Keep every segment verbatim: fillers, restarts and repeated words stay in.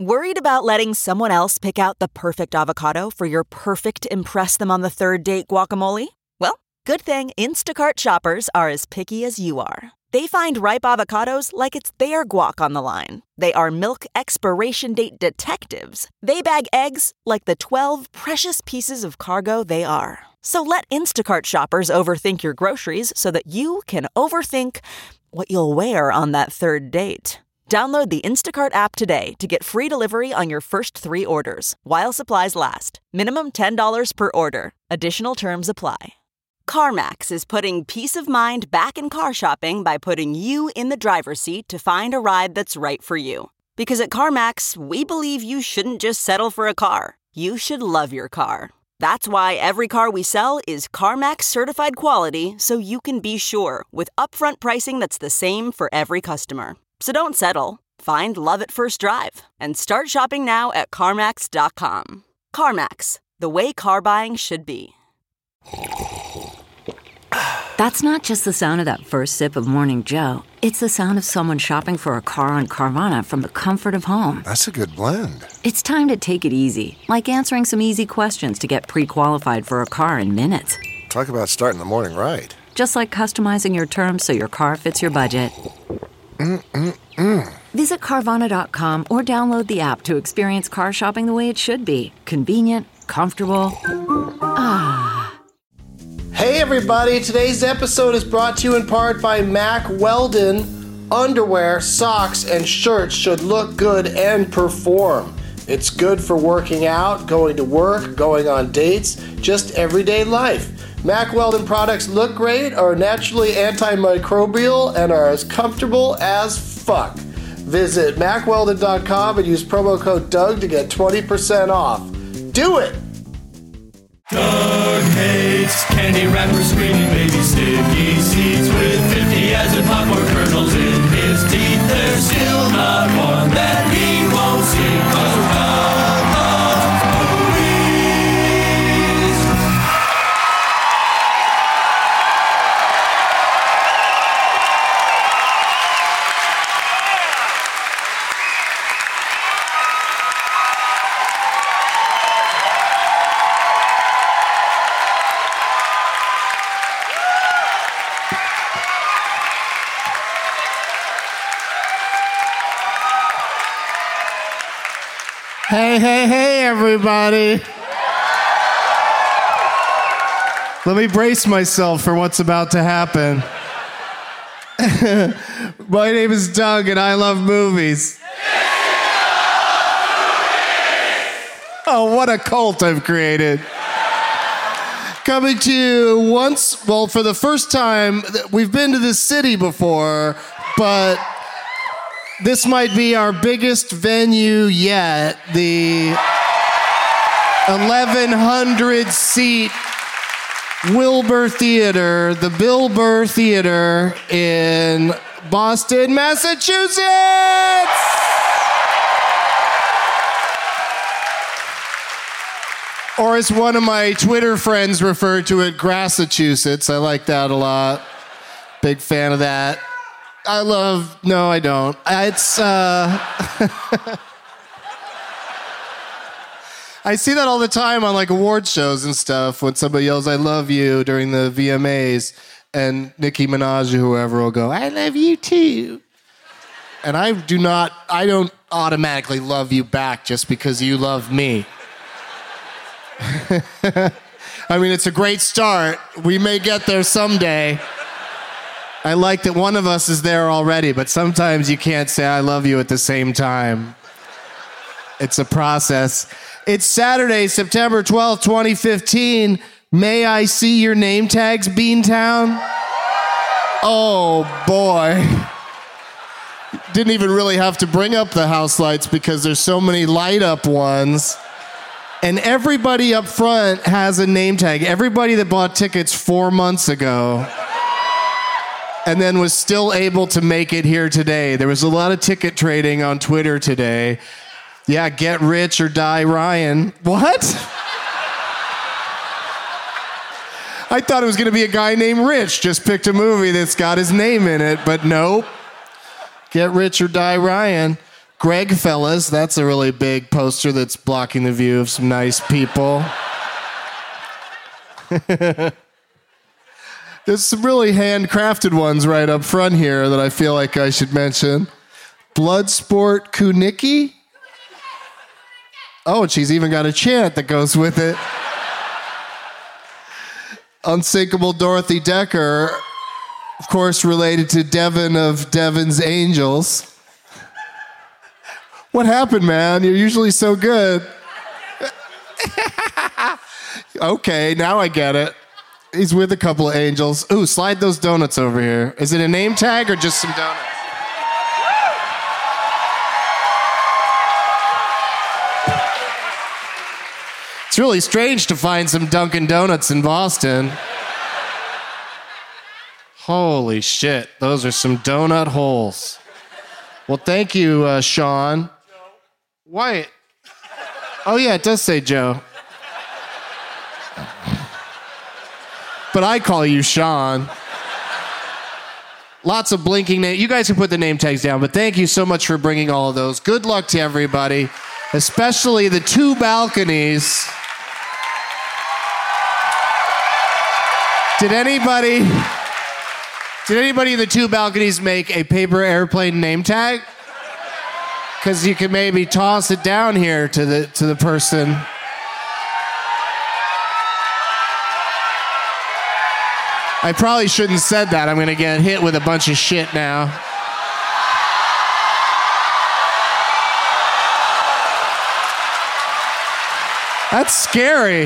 Worried about letting someone else pick out the perfect avocado for your perfect impress them on the third date guacamole? Well, good thing Instacart shoppers are as picky as you are. They find ripe avocados like it's their guac on the line. They are milk expiration date detectives. They bag eggs like the twelve precious pieces of cargo they are. So let Instacart shoppers overthink your groceries so that you can overthink what you'll wear on that third date. Download the Instacart app today to get free delivery on your first three orders, while supplies last. Minimum ten dollars per order. Additional terms apply. CarMax is putting peace of mind back in car shopping by putting you in the driver's seat to find a ride that's right for you. Because at CarMax, we believe you shouldn't just settle for a car. You should love your car. That's why every car we sell is CarMax certified quality, so you can be sure with upfront pricing that's the same for every customer. So don't settle. Find love at first drive and start shopping now at CarMax dot com. CarMax, the way car buying should be. That's not just the sound of that first sip of Morning Joe. It's the sound of someone shopping for a car on Carvana from the comfort of home. That's a good blend. It's time to take it easy, like answering some easy questions to get pre-qualified for a car in minutes. Talk about starting the morning right. Just like customizing your terms so your car fits your budget. Mm-mm-mm. Visit Carvana dot com or download the app to experience car shopping the way it should be. Convenient, comfortable. Ah. Hey everybody, today's episode is brought to you in part by Mack Weldon. Underwear, socks, and shirts should look good and perform. It's good for working out, going to work, going on dates, just everyday life. Mack Weldon products look great, are naturally antimicrobial, and are as comfortable as fuck. Visit Mack Weldon dot com and use promo code Doug to get twenty percent off. Do it! Doug hates candy wrappers, screaming baby sticky seeds with fifty as in popcorn kernels in his teeth. There's still not one that he won't see, 'cause Doug loves movies. Hey, hey, hey, everybody. Let me brace myself for what's about to happen. My name is Doug, and I love movies. Oh, what a cult I've created. Coming to you once, well, for the first time, we've been to this city before, but this might be our biggest venue yet, the eleven hundred seat Wilbur Theater, the Bill Burr Theater in Boston, Massachusetts! Or as one of my Twitter friends referred to it, Grassachusetts. I like that a lot. Big fan of that. I love, no, I don't. It's, uh, I see that all the time on like award shows and stuff when somebody yells, I love you during the V M As, and Nicki Minaj or whoever will go, I love you too. And I do not, I don't automatically love you back just because you love me. I mean, it's a great start. We may get there someday. I like that one of us is there already, but sometimes you can't say I love you at the same time. It's a process. It's Saturday, September twelfth, twenty fifteen. May I see your name tags, Beantown? Oh, boy. Didn't even really have to bring up the house lights because there's so many light-up ones. And everybody up front has a name tag. Everybody that bought tickets four months ago and then was still able to make it here today. There was a lot of ticket trading on Twitter today. Yeah, get rich or die Ryan. What? I thought it was going to be a guy named Rich. Just picked a movie that's got his name in it, but nope. Get rich or die Ryan. Greg Fellas, that's a really big poster that's blocking the view of some nice people. There's some really handcrafted ones right up front here that I feel like I should mention. Bloodsport Kunicki. Oh, and she's even got a chant that goes with it. Unsinkable Dorothy Decker, of course related to Devin of Devin's Angels. What happened, man? You're usually so good. Okay, now I get it. He's with a couple of angels. Ooh, slide those donuts over here. Is it a name tag or just some donuts? It's really strange to find some Dunkin' Donuts in Boston. Holy shit, those are some donut holes. Well, thank you, uh, Sean. Why? Oh, yeah, it does say Joe. But I call you Sean. Lots of blinking names. You guys can put the name tags down, but thank you so much for bringing all of those. Good luck to everybody, especially the two balconies. Did anybody, did anybody in the two balconies make a paper airplane name tag? Because you can maybe toss it down here to the to the person. I probably shouldn't have said that. I'm going to get hit with a bunch of shit now. That's scary.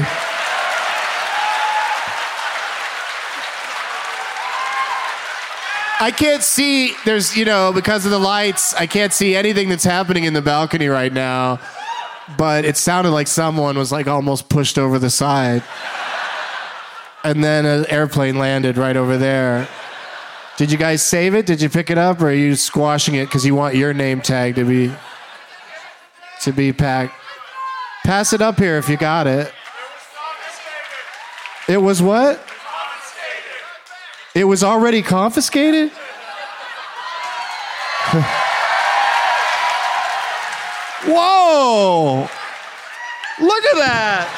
I can't see, there's, you know, because of the lights, I can't see anything that's happening in the balcony right now. But it sounded like someone was like almost pushed over the side. And then an airplane landed right over there. Did you guys save it? Did you pick it up? Or are you squashing it because you want your name tag to be, to be packed? Pass it up here if you got it. It was what? It was already confiscated? Whoa! Look at that!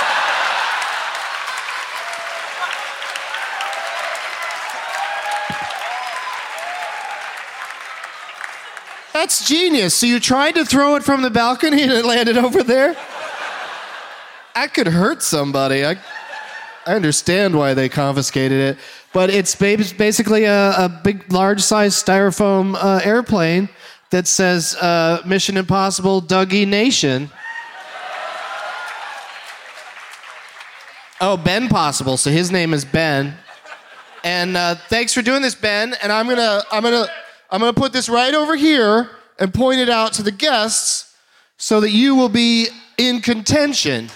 That's genius. So you tried to throw it from the balcony and it landed over there? That could hurt somebody. I, I understand why they confiscated it. But it's basically a, a big, large-sized styrofoam uh, airplane that says uh, Mission Impossible Dougie Nation. Oh, Ben Possible. So his name is Ben. And uh, thanks for doing this, Ben. And I'm gonna, I'm gonna, I'm gonna put this right over here and point it out to the guests so that you will be in contention.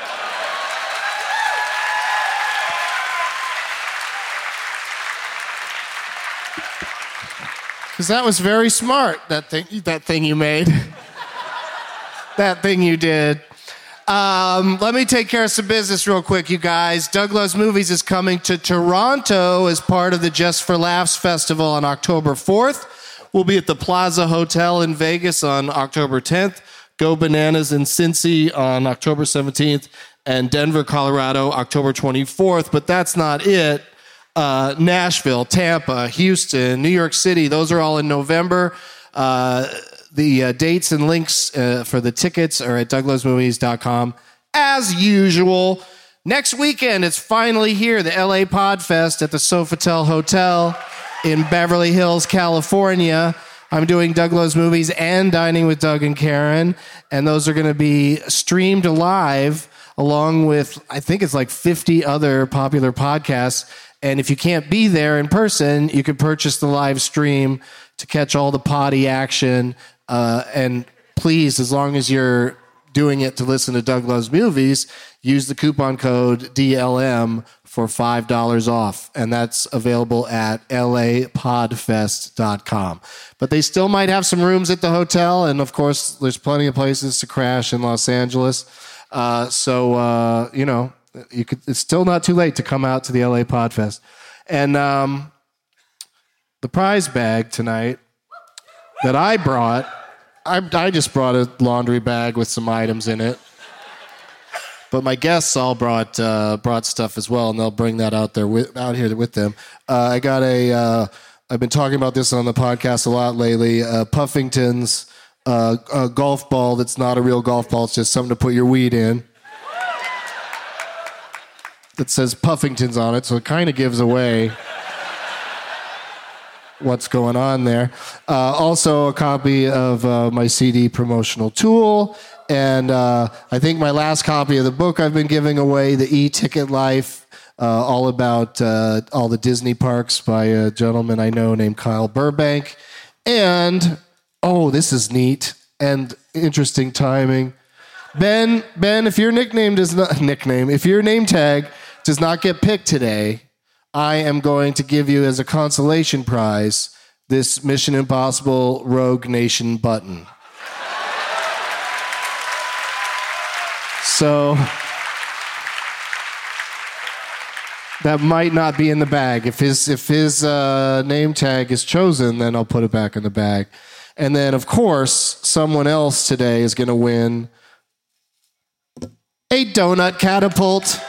Because that was very smart, that thing, that thing you made. That thing you did. Um, let me take care of some business real quick, you guys. Doug Loves Movies is coming to Toronto as part of the Just for Laughs Festival on October fourth. We'll be at the Plaza Hotel in Vegas on October tenth. Go Bananas in Cincy on October seventeenth. And Denver, Colorado, October twenty-fourth. But that's not it. Uh, Nashville, Tampa, Houston, New York City, those are all in November. Uh, the uh, dates and links uh, for the tickets are at doug loves movies dot com. As usual, next weekend, it's finally here, the L A Podfest at the Sofitel Hotel in Beverly Hills, California. I'm doing Doug Loves Movies and Dining with Doug and Karen, and those are going to be streamed live along with, I think it's like fifty other popular podcasts. And if you can't be there in person, you can purchase the live stream to catch all the potty action. Uh, and please, as long as you're doing it to listen to Doug Loves Movies, use the coupon code D L M for five dollars off. And that's available at L A podfest dot com. But they still might have some rooms at the hotel. And of course, there's plenty of places to crash in Los Angeles. Uh, so, uh, you know, You could, it's still not too late to come out to the L A Podfest. And um, the prize bag tonight that I brought I, I just brought a laundry bag with some items in it. But my guests all brought uh, brought stuff as well, and they'll bring that out there with, out here with them. Uh, I got a. Uh, I've been talking about this on the podcast a lot lately. Uh, Puffington's uh, a golf ball that's not a real golf ball. It's just something to put your weed in. That says Puffington's on it, so it kind of gives away what's going on there. Uh, also, a copy of uh, my C D promotional tool. And uh, I think my last copy of the book I've been giving away, The E-Ticket Life, uh, all about uh, all the Disney parks by a gentleman I know named Kyle Burbank. And, oh, this is neat and interesting timing. Ben, Ben, if your nickname does not, nickname, if your name tag does not get picked today, I am going to give you as a consolation prize this Mission Impossible Rogue Nation button. So that might not be in the bag. If his if his uh, name tag is chosen, then I'll put it back in the bag. And then, of course, someone else today is going to win a donut catapult.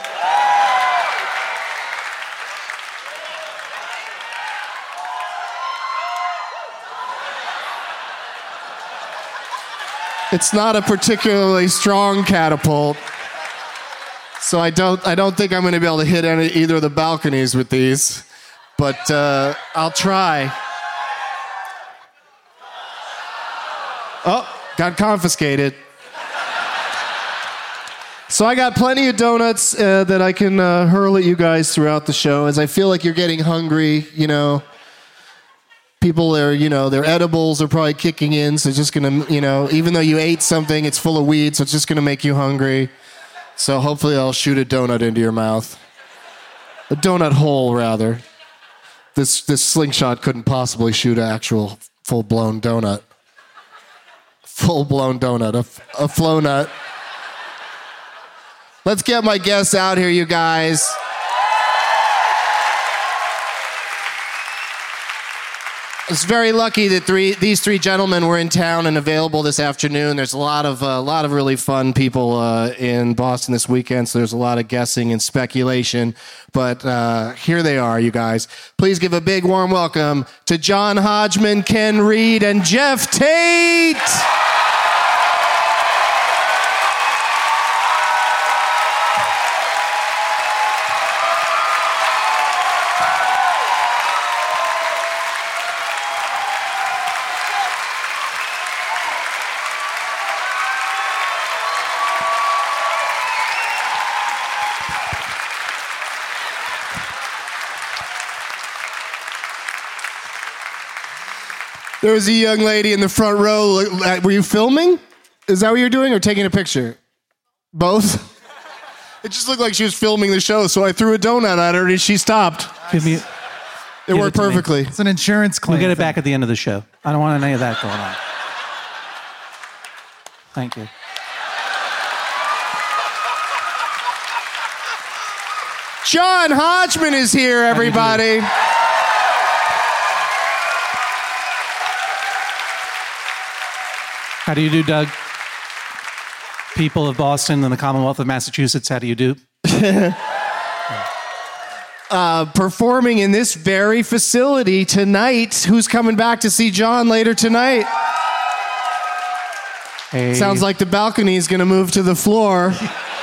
It's not a particularly strong catapult, so I don't I don't think I'm going to be able to hit any, either of the balconies with these, but uh, I'll try. Oh, got confiscated. So I got plenty of donuts uh, that I can uh, hurl at you guys throughout the show, as I feel like you're getting hungry, you know. People are, you know, their edibles are probably kicking in, so it's just going to, you know, even though you ate something, it's full of weed, so it's just going to make you hungry. So hopefully I'll shoot a donut into your mouth. A donut hole, rather. This this slingshot couldn't possibly shoot an actual full-blown donut. Full-blown donut, a, a flow nut. Let's get my guests out here, you guys. I was very lucky that three, these three gentlemen were in town and available this afternoon. There's a lot of a uh, lot of really fun people uh, in Boston this weekend, so there's a lot of guessing and speculation. But uh, here they are, you guys. Please give a big warm welcome to John Hodgman, Ken Reed, and Jeff Tate. There was a young lady in the front row. Were you filming? Is that what you're doing, or taking a picture? Both? It just looked like she was filming the show, so I threw a donut at her and she stopped. Give me, It give worked it to me. perfectly. It's an insurance claim. We'll get it thing. back at the end of the show. I don't want any of that going on. Thank you. John Hodgman is here, everybody. How do you do, Doug? People of Boston and the Commonwealth of Massachusetts, how do you do? uh, performing in this very facility tonight. Who's coming back to see John later tonight? Hey. Sounds like the balcony is going to move to the floor.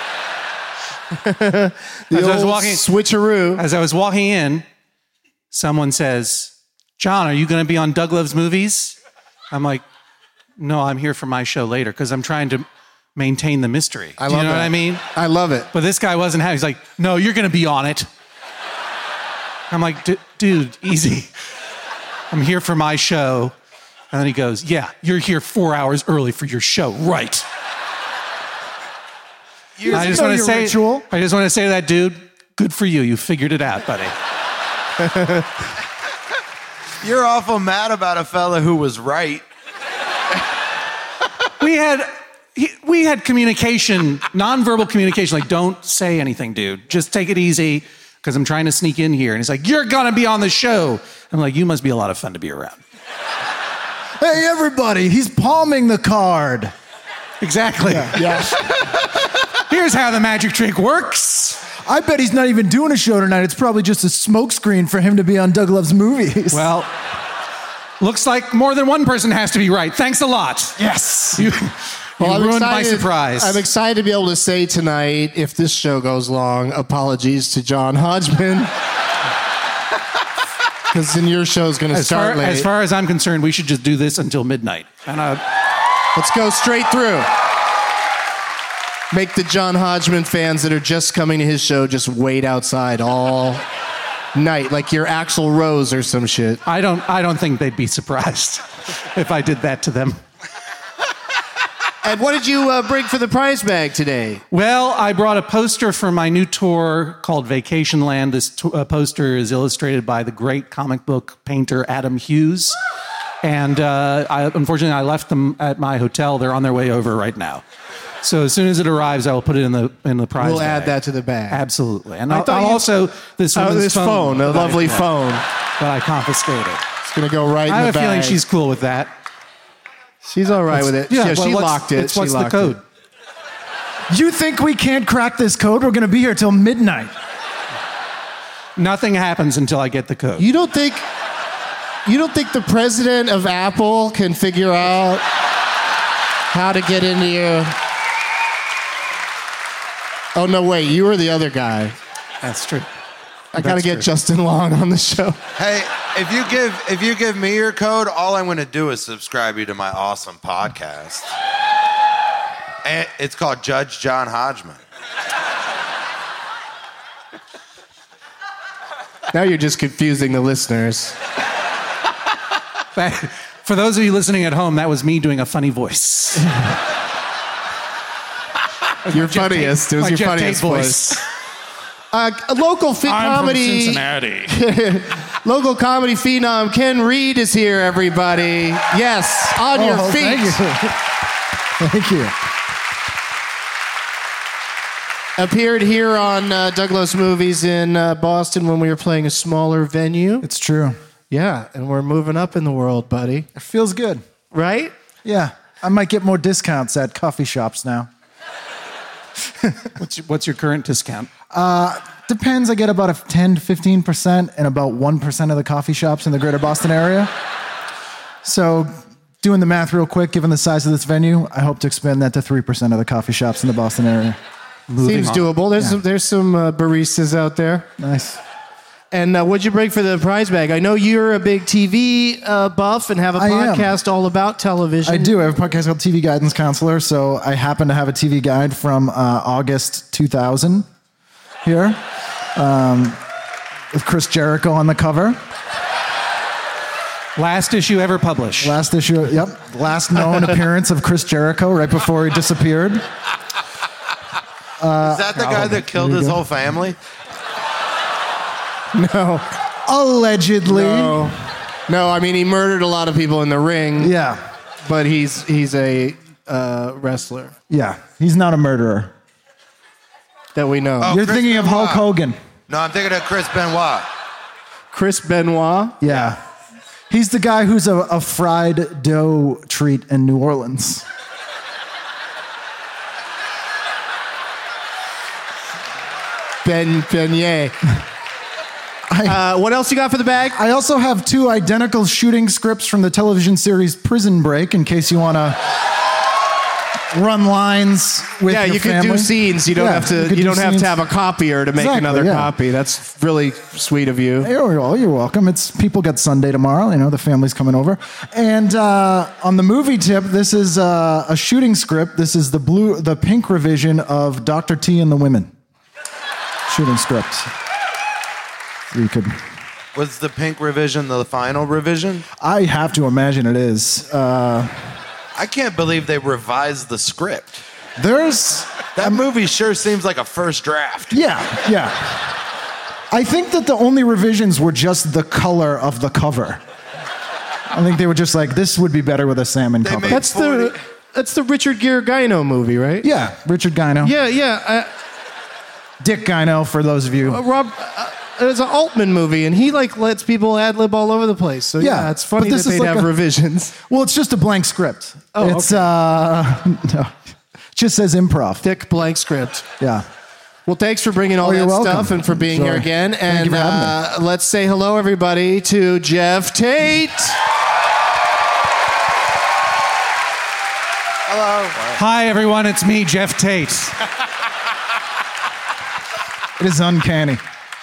the As old I was walking- switcheroo. As I was walking in, someone says, John, are you going to be on Doug Loves Movies? I'm like, no, I'm here for my show later because I'm trying to maintain the mystery. I Do you love know that. what I mean? I love it. But this guy wasn't happy. He's like, no, you're going to be on it. I'm like, dude, easy. I'm here for my show. And then he goes, yeah, you're here four hours early for your show, right? You I just know want to your say, ritual. I just want to say to that dude, good for you. You figured it out, buddy. You're awful mad about a fella who was right. We had he, we had communication, nonverbal communication. Like, don't say anything, dude. Just take it easy, because I'm trying to sneak in here. And he's like, you're gonna be on the show. I'm like, you must be a lot of fun to be around. Hey, everybody, he's palming the card. Exactly. Yeah. Here's how the magic trick works. I bet he's not even doing a show tonight. It's probably just a smokescreen for him to be on Doug Loves Movies. Well, looks like more than one person has to be right. Thanks a lot. Yes. You, Well, you I'm ruined my excited- surprise. I'm excited to be able to say tonight, if this show goes long, apologies to John Hodgman. Because then your show's going to as, start far, late. as far as I'm concerned, we should just do this until midnight. And uh, Let's go straight through. Make the John Hodgman fans that are just coming to his show just wait outside all night, like you're Axl Rose or some shit. I don't. I don't think they'd be surprised if I did that to them. And what did you uh, bring for the prize bag today? Well, I brought a poster for my new tour called Vacation Land. This to- uh, poster is illustrated by the great comic book painter Adam Hughes. And uh, I, unfortunately, I left them at my hotel. They're on their way over right now. So as soon as it arrives, I will put it in the in the prize We'll bag. add that to the bag. Absolutely. And I I'll, thought I'll you- also this Oh, woman's this phone, a that I- lovely that- phone. that I confiscated. It's going to go right in I the have a bag. feeling she's cool with that. She's all right with it. Yeah, Yeah, well, she what's- locked it. it's- She What's the locked code? it. You think we can't crack this code? We're going to be here till midnight. Nothing happens until I get the code. You don't think you don't think the president of Apple can figure out how to get into your... Oh, no, wait. You were the other guy. That's true. I got to That's get true. Justin Long on the show. Hey, if you give if you give me your code, all I'm going to do is subscribe you to my awesome podcast. And it's called Judge John Hodgman. Now you're just confusing the listeners. That- for those of you listening at home, that was me doing a funny voice. Your funniest. It was My your Jeff funniest Tate voice. Uh, a local fit comedy... Cincinnati. Local comedy phenom Ken Reed is here, everybody. Yes, on your Oh, feet. Thank you. Thank you. Appeared here on uh, Douglas Movies in uh, Boston when we were playing a smaller venue. It's true. Yeah, and we're moving up in the world, buddy. It feels good. Right? Yeah. I might get more discounts at coffee shops now. What's your, what's your current discount? Uh, depends. I get about a ten to fifteen percent in about one percent of the coffee shops in the greater Boston area. So, doing the math real quick, given the size of this venue, I hope to expand that to three percent of the coffee shops in the Boston area. Moving Seems on. doable. There's Yeah. some, there's some uh, baristas out there. Nice. And uh, what'd you bring for the prize bag? I know you're a big T V uh, buff and have a I am. podcast all about television. I do. I have a podcast called T V Guidance Counselor, so I happen to have a T V guide from uh, August two thousand here um, with Chris Jericho on the cover. Last issue ever published. Last issue, yep. Last known appearance of Chris Jericho right before he disappeared. Is that the guy that killed his whole family? No. Allegedly. No. No, I mean, he murdered a lot of people in the ring. Yeah. But he's he's a uh, wrestler Yeah. He's not a murderer. that we know. Oh, You're Chris thinking of Hulk Benoit. Hogan. No, I'm thinking of Chris Benoit. Chris Benoit. Yeah. He's the guy who's a, a fried dough treat in New Orleans. Ben Beignet. Uh, what else you got for the bag? I also have two identical shooting scripts from the television series Prison Break, in case you want to run lines with Yeah, your you can family. do scenes. You don't Yeah, have to. could You, do don't have scenes. to have a copier to make Exactly, another yeah. copy. That's really sweet of you. You're, well, you're welcome. It's people get Sunday tomorrow. You know, the family's coming over. And uh, on the movie tip, this is uh, a shooting script. This is the blue, the pink revision of Doctor T and the Women. Shooting script. So you could. Was the pink revision the final revision? I have to imagine it is. Uh, I can't believe they revised the script. there's. That movie sure seems like a first draft. Yeah, yeah. I think that the only revisions were just the color of the cover. I think they were just like, this would be better with a salmon They cover. made- That's the that's the Richard Gere Gyno movie, right? Yeah, Richard Gyno. Yeah, yeah. Dick Gyno, for those of you. Uh, Rob, uh, it was an Altman movie, and he like lets people ad lib all over the place. So yeah, Yeah, it's funny but that this is they'd like have a- revisions. Well, it's just a blank script. Oh, it's okay. uh, no, it just says improv. Thick blank script. Yeah. Well, thanks for bringing all Oh, you're that welcome. stuff and for being Sure. here again. Thank And you for having uh, let's say hello, everybody, to Jeff Tate. Hello. Hi, everyone. It's me, Jeff Tate. It is uncanny.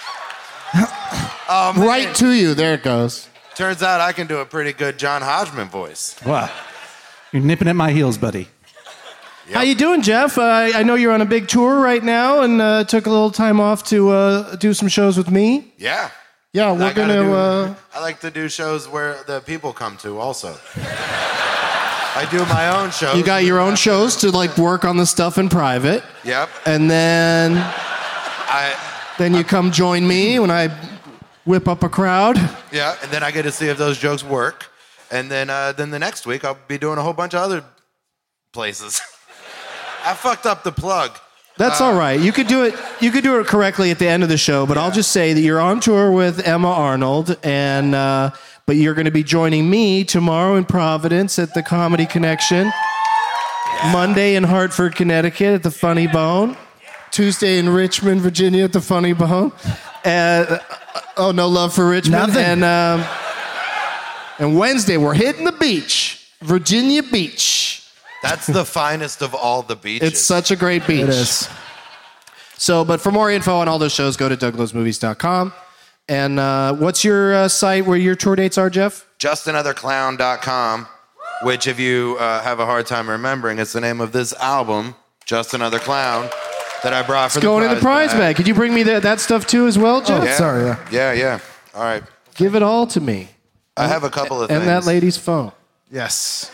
Oh, man. Right to you. There it goes. Turns out I can do a pretty good John Hodgman voice. Wow. You're nipping at my heels, buddy. How you doing, Jeff? Uh, I know you're on a big tour right now, and uh, took a little time off to uh, do some shows with me. Yeah. Yeah, I we're gotta gonna. do- Uh, I like to do shows where the people come to also. I do my own shows. you got your own shows to like work on the stuff in private, Yep. and then I then you come join me when I whip up a crowd. yeah, and then I get to see if those jokes work. And then uh, then the next week I'll be doing a whole bunch of other places. I fucked up the plug. That's Uh, all right. You could do it. You could do it correctly at the end of the show. But I'll just say that you're on tour with Emma Arnold, and uh, but you're going to be joining me tomorrow in Providence at the Comedy Connection, Monday in Hartford, Connecticut at the Funny Bone, Tuesday in Richmond, Virginia at the Funny Bone. Uh, oh, no love for Richmond. Nothing. And um, and Wednesday we're hitting the beach, Virginia Beach. That's the finest of all the beaches. It's such a great beach. It is. So, but for more info on all those shows, go to doug loves movies dot com. And uh, what's your uh, site where your tour dates are, Jeff? just another clown dot com, which if you uh, have a hard time remembering, it's the name of this album, Just Another Clown, that I brought for It's going the in the prize bag. Could you bring me that, that stuff too as well, Jeff? Oh, sorry, yeah. Yeah, yeah. All right. Give it all to me. I have a couple of And things. that lady's phone. Yes.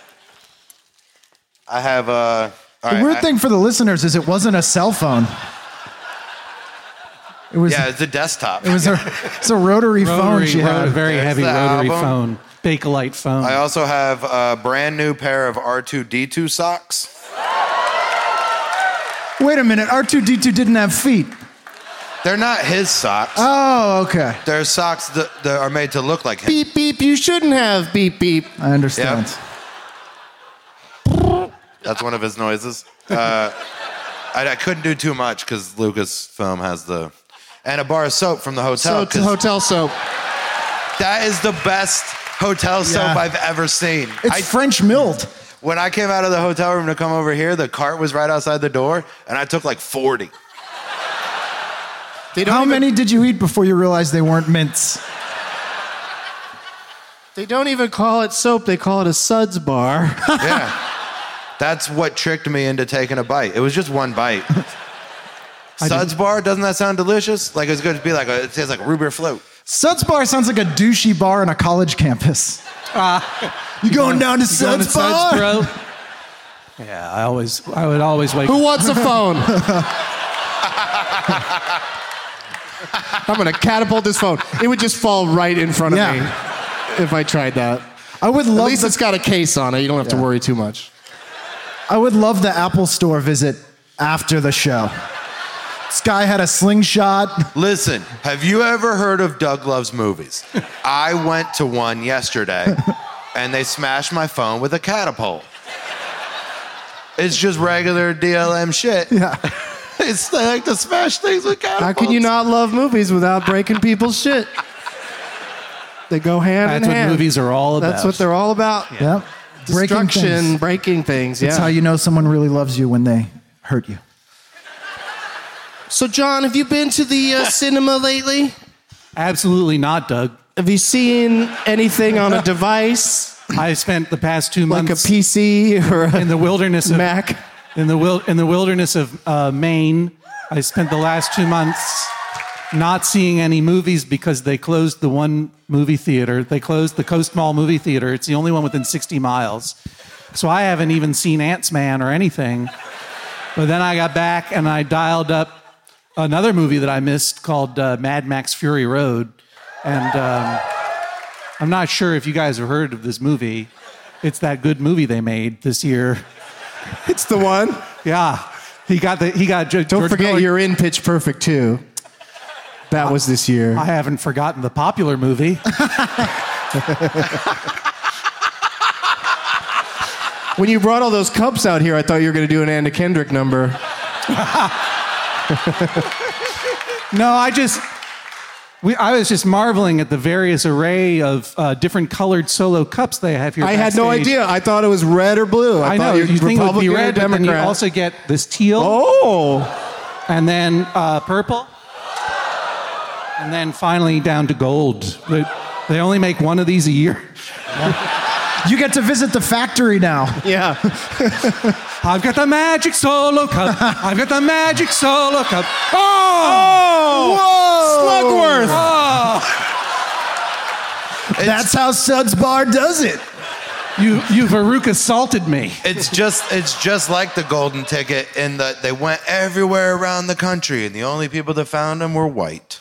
I have uh, all The right, weird I- thing for the listeners is it wasn't a cell phone. It was. Yeah, it's a desktop. It was a. It's a rotary, phone Rotary, she ro- had. very There's heavy the rotary album. phone, Bakelite phone. I also have a brand new pair of R two D two socks. Wait a minute. R two D two didn't have feet. They're not his socks. Oh, okay. They're socks that, that are made to look like him. Beep, beep. You shouldn't have beep, beep. I understand. That's one of his noises. Uh, I, I couldn't do too much because Lucasfilm has the... And a bar of soap from the hotel. So, 'cause hotel soap. that is the best hotel soap Yeah. I've ever seen. It's I, French milled. when I came out of the hotel room to come over here, the cart was right outside the door, and I took like forty. They don't How even, many did you eat before you realized they weren't mints? They don't even call it soap. They call it a suds bar. Yeah. That's what tricked me into taking a bite. It was just one bite. Suds bar, doesn't that sound delicious? Like it's going to be like a, it tastes like a root beer float. Suds Bar sounds like a douchey bar on a college campus. you going down to You going to Suds Bar? Suds, bro? Yeah, I always, I would always wake. Who wants a phone? I'm going to catapult this phone. It would just fall right in front of Yeah. me if I tried that. I would At love least the, it's got a case on it. You don't have to Yeah. worry too much. I would love the Apple Store visit after the show. This guy had a slingshot. Listen, have you ever heard of Doug Loves Movies? I went to one yesterday, and they smashed my phone with a catapult. It's just regular D L M shit. Yeah. It's they like to smash things with catapults. How can you not love movies without breaking people's shit? They go hand That's in what hand. movies are all about. That's what they're all about. Yep. Breaking Destruction, things. breaking things. Yeah. That's how you know someone really loves you when they hurt you. So, John, have you been to the uh, cinema lately? Absolutely not, Doug. Have you seen anything on a device, I spent the past two like a months P C or a in the wilderness of Mac? in the wil- in the wilderness of uh, Maine. I spent the last two months not seeing any movies because they closed the one movie theater. They closed the Coast Mall movie theater. It's the only one within sixty miles. So I haven't even seen Ant-Man or anything. But then I got back and I dialed up another movie that I missed called uh, Mad Max Fury Road. And um, I'm not sure if you guys have heard of this movie. It's that good movie they made this year. It's the one. Yeah. He got the he got Don't Don't forget you're in Pitch Perfect too. That was this year. I haven't forgotten the popular movie. When you brought all those cups out here, I thought you were going to do an Anna Kendrick number. No, I just, we, I was just marveling at the various array of uh, different colored solo cups they have here. I had no backstage. idea. I thought it was red or blue. I, I thought know, you you think it would be Republican or red, but then you Democrat. also get this teal, Oh, and then uh, purple, and then finally down to gold. They, they only make one of these a year. You get to visit the factory now. yeah. I've got the magic solo cup. I've got the magic solo cup. Oh! Whoa! Slugworth. Oh! That's how Suds Bar does it. You, you've Farouk assaulted me. It's just it's just like the golden ticket in that they went everywhere around the country, and the only people that found them were white.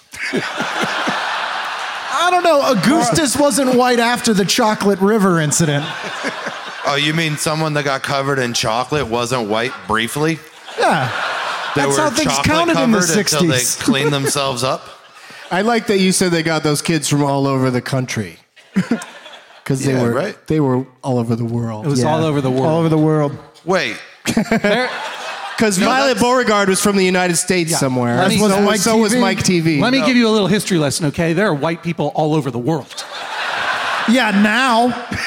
I don't know. Augustus wasn't white after the Chocolate River incident. Oh, you mean someone that got covered in chocolate wasn't white briefly? Yeah. They That's were how things chocolate counted in the covered until they sixties. cleaned themselves up. I like that you said they got those kids from all over the country. Because they Yeah, were right. they were all over the world. It was all over the world. All over the world. Wait, Because No, Violet that's- Beauregard was from the United States somewhere. Let me- so, so was so was Mike Mike T V. Let me give you a little history lesson, okay? There are white people all over the world. Yeah, now.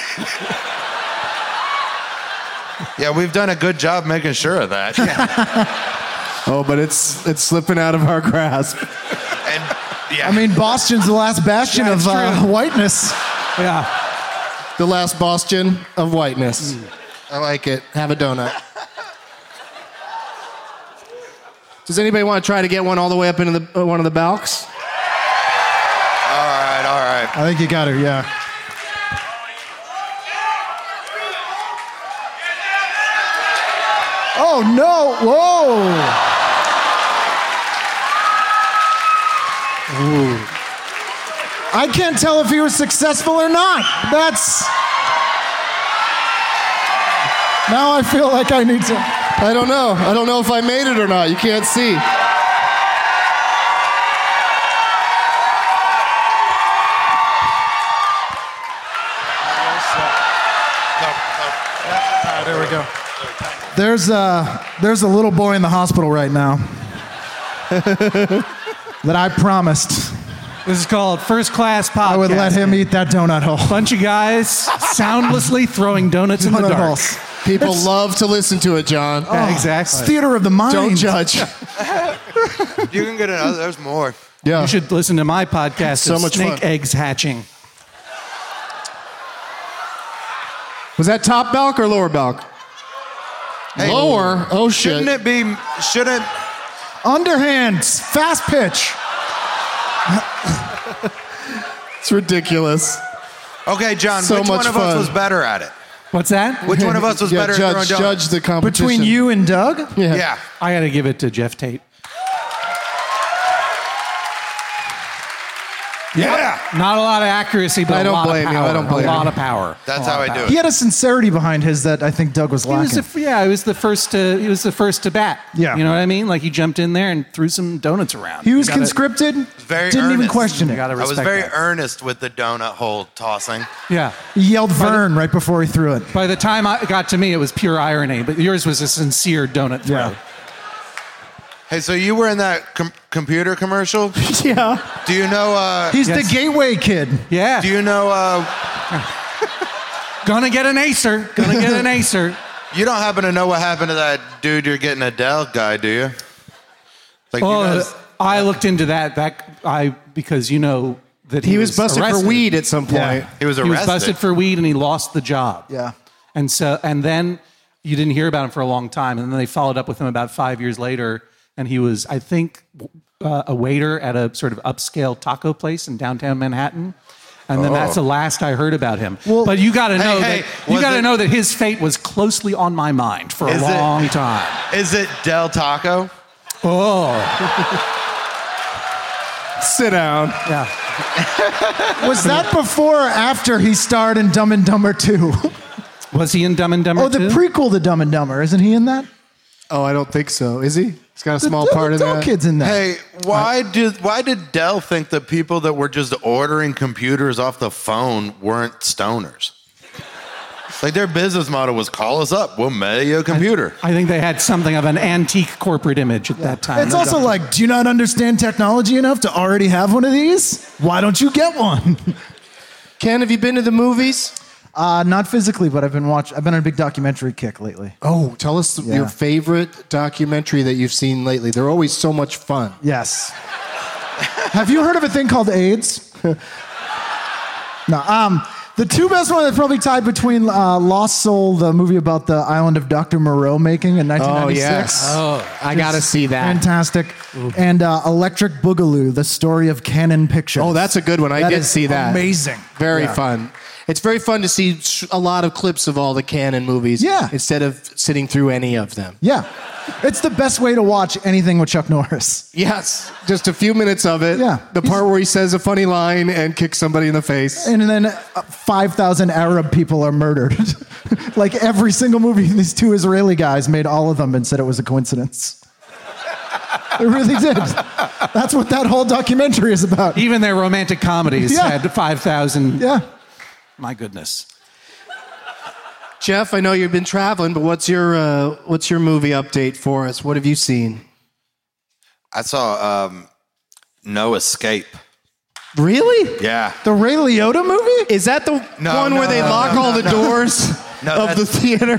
yeah, we've done a good job making sure of that. Oh, but it's it's slipping out of our grasp. And yeah, I mean, Boston's the last bastion Yeah, of it's uh, true. whiteness. Yeah. The last bastion of whiteness. I like it. Have a donut. Does anybody want to try to get one all the way up into the uh, one of the balks? all right, all right. I think you got her, yeah. Oh, no. Whoa. I can't tell if he was successful or not. That's. Now I feel like I need to. I don't know. I don't know if I made it or not. You can't see. There we go. There's a, there's a little boy in the hospital right now that I promised This is called First Class Podcast. I would let him eat that donut hole. Bunch of guys soundlessly throwing donuts in the Donut dark. holes. People It's- love to listen to it, John. Yeah, It's exactly. theater of the mind. Don't judge. You can get another. There's more. Yeah. You should listen to my podcast So of much snake fun. eggs hatching. Was that top balk or lower balk? Hey, Lower? Oh, shit. Shouldn't it be? Shouldn't? Underhands, fast pitch. It's ridiculous. Okay, John. So which much one of fun. us was better at it? What's that? Which one of us was Yeah, better at judge, throwing donuts? judge the competition. Between you and Doug? Yeah. Yeah. I got to give it to Jeff Tate. Yeah. Not a lot of accuracy, but I a don't lot blame of you. power. I don't blame a lot you. of power. That's A lot how of I do power. it. He had a sincerity behind his that I think Doug was He was lacking. the, yeah, he was the first to he was the first to bat. Yeah. You know what I mean? Like he jumped in there and threw some donuts around. he was You gotta- conscripted, Very didn't even earnest. question You it. gotta I was respect very that. earnest with the donut hole tossing. Yeah. He yelled Vern right before he threw it. By the time I- it got to me, it was pure irony, but yours was a sincere donut throw. Yeah. Hey, so you were in that com- computer commercial? Yeah. Do you know? Uh, He's Yes. the gateway kid. Yeah. do you know? Uh, Gonna get an acer. Gonna get an acer. you don't happen to know what happened to that dude you're getting a Dell guy, do you? Like Oh, you guys, I looked into that. That I because you know that he, He was busted arrested. for weed at some point. Yeah. he was He arrested. was busted for weed and he lost the job. Yeah. And so and then you didn't hear about him for a long time, and then they followed up with him about five years later, and he was, I think, uh, a waiter at a sort of upscale taco place in downtown Manhattan. And then that's the last I heard about him. Well- but you got to know hey, that you was got to it- know that his fate was closely on my mind for a Is it- long time. Is it Del Taco? Oh, Sit down. yeah. Was that before or after he starred in Dumb and Dumber two? Was he in Dumb and Dumber Oh, the too? prequel to Dumb and Dumber. Isn't he in that? Oh, I don't think so. Is he? He's got a small the, part the in adult that. kids in that. Hey, why did why did Dell think that people that were just ordering computers off the phone weren't stoners? Like their business model was call us up, we'll mail you a computer. I think they had something of an antique corporate image at that time. It's also like, do you not understand technology enough to already have one of these? Why don't you get one? Ken, have you been to the movies? Uh, not physically, but I've been watch. I've been on a big documentary kick lately. Oh, tell us Yeah. your favorite documentary that you've seen lately. They're always so much fun. Yes. Have you heard of a thing called AIDS? No. Um, the two best ones are probably tied between uh, Lost Soul, the movie about the island of Doctor Moreau making in nineteen ninety-six. Oh, yes. Oh, I gotta see that. Fantastic. And uh, Electric Boogaloo, the story of Canon Pictures. Oh, that's a good one. I That did is see that. Amazing. Very Yeah. fun. It's very fun to see sh- a lot of clips of all the Canon movies. Yeah. Instead of sitting through any of them. Yeah. It's the best way to watch anything with Chuck Norris. Yes. Just a few minutes of it. Yeah. The part where he says a funny line and kicks somebody in the face. And then uh, five thousand Arab people are murdered. Like every single movie, these two Israeli guys made all of them and said it was a coincidence. They really did. That's what that whole documentary is about. Even their romantic comedies Yeah. had five thousand. Yeah. My goodness. Jeff, I know you've been traveling, but what's your uh, what's your movie update for us? What have you seen? I saw um, No Escape. Really? Yeah. The Ray Liotta movie? Is that the No, one no, where they no, lock no, all no, the no. doors No, of the that's- theater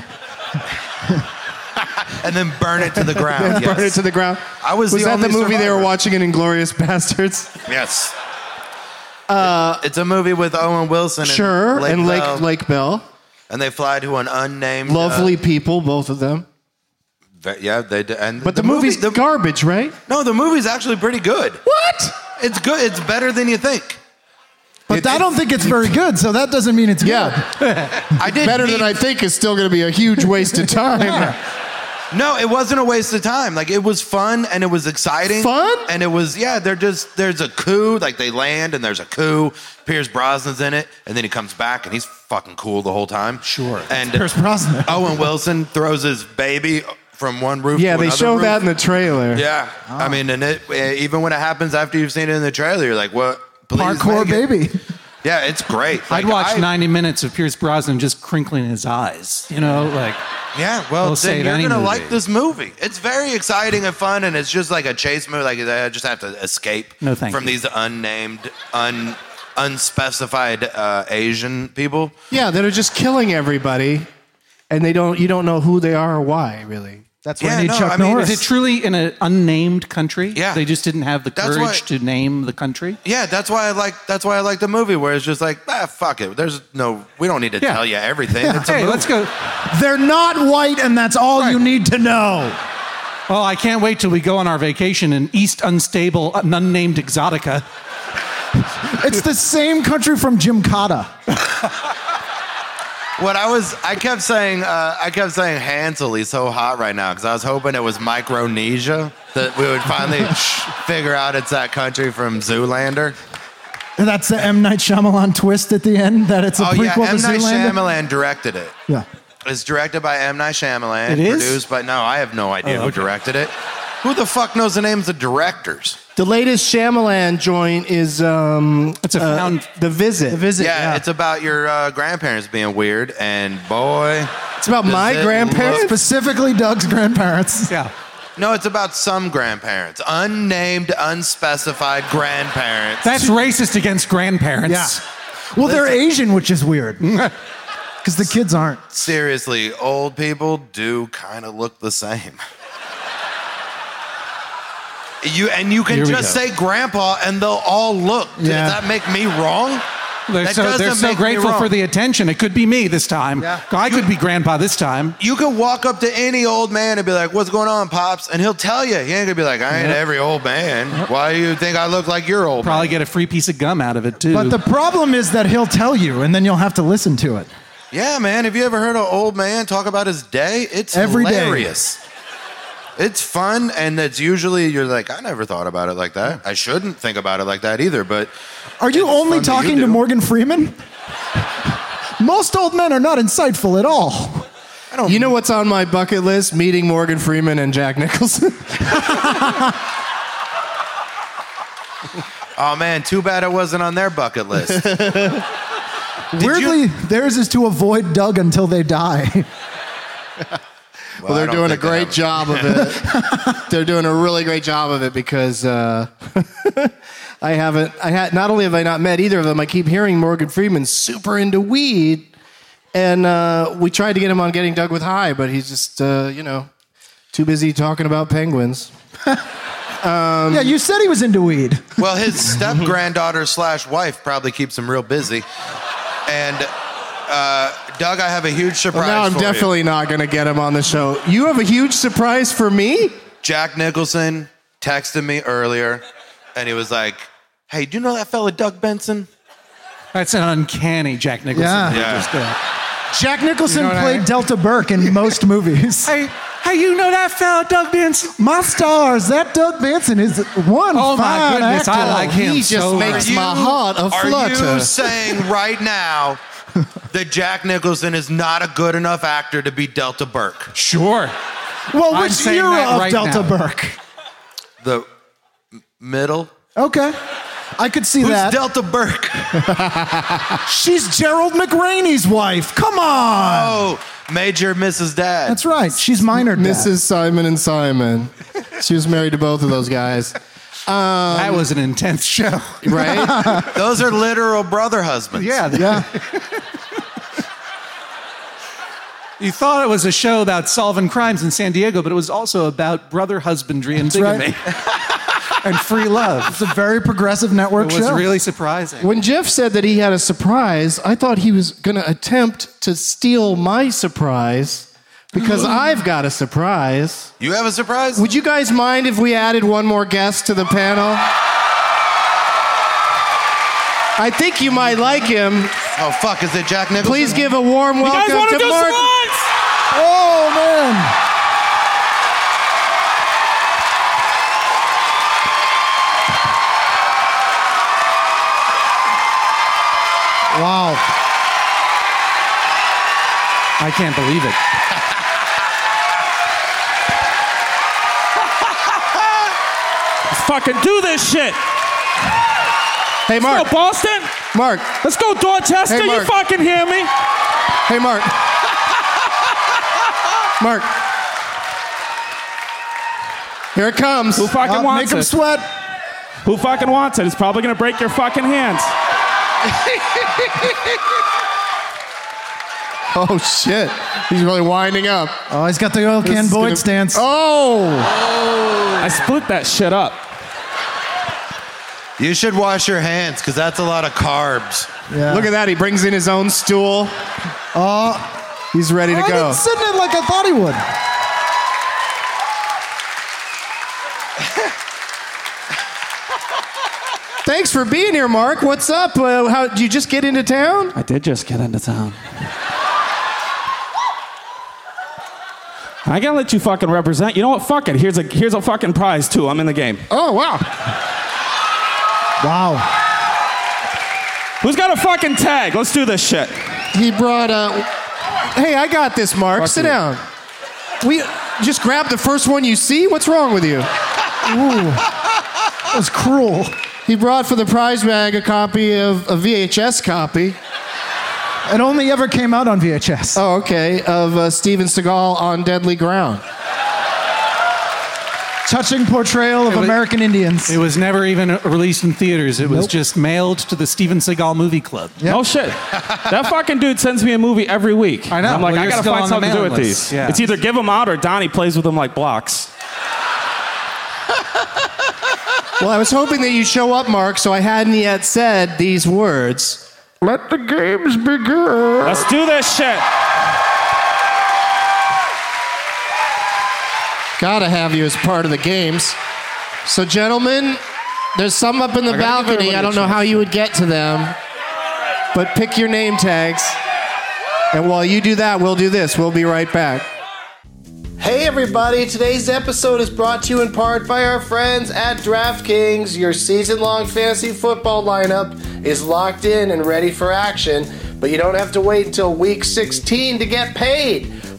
And then burn it to the ground. and yes. burn it to the ground? I was Was the that the only movie they were survivor. watching in Inglourious Bastards? Yes. Uh, it's a movie with Owen Wilson and Sure, Lake and Lake Bell, Lake Bell. and they fly to an unnamed Lovely uh, people, both of them. ve- yeah, they do. And But the, movie's movie, the, garbage, right? no, the movie's actually pretty good. What? It's good. It's better than you think. But I don't think it's very good, so that doesn't mean it's Yeah. I did Better meet- than I think is still going to be a huge waste of time. No, it wasn't a waste of time. Like it was fun and it was exciting. Fun? And it was yeah. They're just there's a coup. Like they land and there's a coup. Pierce Brosnan's in it, and then he comes back and he's fucking cool the whole time. Sure. And Pierce Brosnan. Owen Wilson throws his baby from one roof. Yeah, to they another show roof. that in the trailer. Yeah, I mean, and it even when it happens after you've seen it in the trailer, you're like, what? Please Parkour make it. baby. Yeah, it's great. I'd Like, watch I- ninety minutes of Pierce Brosnan just crinkling his eyes. You know, like, Yeah, well, We'll then save you're any gonna movie. like this movie. It's very exciting and fun, and it's just like a chase movie. Like I just have to escape No, thank from you. these unnamed, un, unspecified uh, Asian people. Yeah, that are just killing everybody, and they don't. You don't know who they are or why, really. That's why Yeah, I need no, Chuck I mean, Norris. is it truly in an unnamed country? Yeah. They just didn't have the That's courage why- to name the country? Yeah, that's why I like. That's why I like the movie, where it's just like, ah, fuck it. There's no. We don't need to Yeah. tell you everything. It's a Hey, movie. let's go. They're not white, and that's all Right. you need to know. Well, I can't wait till we go on our vacation in East Unstable, unnamed Exotica. It's the same country from Gymkhana. What I was, I kept saying, uh, I kept saying Hansel, he's so hot right now, because I was hoping it was Micronesia, that we would finally figure out it's that country from Zoolander. That's the M. Night Shyamalan twist at the end, that it's a Oh yeah, prequel M. to Night Zoolander. Shyamalan directed it. Yeah. It's directed by M. Night Shyamalan. It is? Produced by, no, I have no idea Oh, who okay. directed it. Who the fuck knows the names of directors? The latest Shyamalan joint is um, It's a uh, found- The Visit. The Visit, Yeah, yeah. it's about your uh, grandparents being weird, and boy, It's about Does my it grandparents. look- Specifically Doug's grandparents. Yeah. no, it's about some grandparents, unnamed, unspecified grandparents. That's racist against grandparents. Yeah. Well, they're Listen. Asian, which is weird. Because the kids aren't. Seriously, old people do kind of look the same. You and you can Here we just go. say grandpa and they'll all look. Yeah. Does that make me wrong? They're That so, they're doesn't so make me grateful wrong. for the attention. It could be me this time. Yeah. I could be grandpa this time. You could walk up to any old man and be like, "What's going on, pops?" And he'll tell you. He ain't gonna be like, "I ain't Yep. every old man. Why do you think I look like your old Probably man?" get a free piece of gum out of it, too. But the problem is that he'll tell you, and then you'll have to listen to it. Yeah, man. Have you ever heard an old man talk about his day? It's Every day. hilarious. It's fun, and it's usually you're like, I never thought about it like that. I shouldn't think about it like that either. But Are you It's only fun that you talking to do. Morgan Freeman? Most old men are not insightful at all. I don't. You know what's on my bucket list? Meeting Morgan Freeman and Jack Nicholson. Oh man, too bad it wasn't on their bucket list. Weirdly, you- theirs is to avoid Doug until they die. Well, they're I don't doing a think they great have- job of it. They're doing a really great job of it because uh, I haven't. I had not only have I not met either of them. I keep hearing Morgan Freeman's super into weed, and uh, we tried to get him on Getting Doug with High, but he's just uh, you know too busy talking about penguins. Um, yeah, you said he was into weed. Well, his step granddaughter slash wife probably keeps him real busy. And uh, Doug, I have a huge surprise. Well, now I'm for definitely you. not going to get him on the show. You have a huge surprise for me? Jack Nicholson texted me earlier, and he was like, "Hey, do you know that fella Doug Benson?" That's an uncanny Jack Nicholson. Yeah. Yeah. Just, uh, Jack Nicholson You know what I played mean? Delta Burke in most movies. hey, hey, you know that fella, Doug Benson? My stars, that Doug Benson is one Oh, my fine goodness, actor. I like him He just so makes much. my heart a Are flutter. you saying right now that Jack Nicholson is not a good enough actor to be Delta Burke? Sure. Well, I'm which saying era that of right Delta now. Burke? The m- middle? Okay. I could see Who's that. Delta Burke? She's Gerald McRaney's wife. Come on. Oh, Major Missus Dad. That's right. She's minor dad. Missus Simon and Simon. She was married to both of those guys. Um, That was an intense show. right? Those are literal brother husbands. Yeah. Yeah. You thought it was a show about solving crimes in San Diego, but it was also about brother husbandry and That's right. bigamy and free love. It's a very progressive network It was show. really surprising. When Jeff said that he had a surprise, I thought he was going to attempt to steal my surprise because I've got a surprise. You have a surprise? Would you guys mind if we added one more guest to the panel? I think you might like him. Oh, fuck. Is it Jack Nicholson? Please give a warm welcome You guys want to to do Mark. some lines? Oh, man. Wow. I can't believe it. Let's fucking do this shit. Hey, Let's Mark. go, Boston. Mark. Let's go, Dorchester. Hey, You Mark. fucking hear me? Hey, Mark. Mark. Here it comes. Who fucking Uh, wants make him it? sweat. Who fucking wants it? It's probably gonna break your fucking hands. Oh, shit. He's really winding up. Oh, he's got the oil This can is Boyd gonna- stance. Oh. I split that shit up. You should wash your hands because that's a lot of carbs. Yeah. Look at that. He brings in his own stool. Oh, He's ready to I go. didn't sit in it like I thought he would. Thanks for being here, Mark. What's up? Uh, how did you just get into town? I did just get into town. I gotta let you fucking represent. You know what? Fuck it. Here's a here's a fucking prize too. I'm in the game. Oh, wow. Wow. Who's got a fucking tag? Let's do this shit. He brought uh Hey, I got this, Mark. Fuck Sit you. down. We just grab the first one you see. What's wrong with you? Ooh. That was cruel. He brought for the prize bag a copy of a V H S copy. It only ever came out on V H S. Oh, okay. Of uh, Steven Seagal on Deadly Ground. Touching portrayal of was- American Indians. It was never even released in theaters. It was Nope. just mailed to the Steven Seagal Movie Club. Yep. No shit. That fucking dude sends me a movie every week. I know. I'm like, Well, I you're gotta still find on the something to do with mailing list. these. Yeah. It's either give them out or Donnie plays with them like blocks. Well, I was hoping that you'd show up, Mark, so I hadn't yet said these words. Let the games begin. Let's do this shit. Gotta have you as part of the games. So, gentlemen, there's some up in the I gotta give balcony. everybody I a don't know chance. how you would get to them, but pick your name tags. And while you do that, we'll do this. We'll be right back. Hey, everybody. Today's episode is brought to you in part by our friends at DraftKings. Your season-long fantasy football lineup is locked in and ready for action, but you don't have to wait until week sixteen to get paid.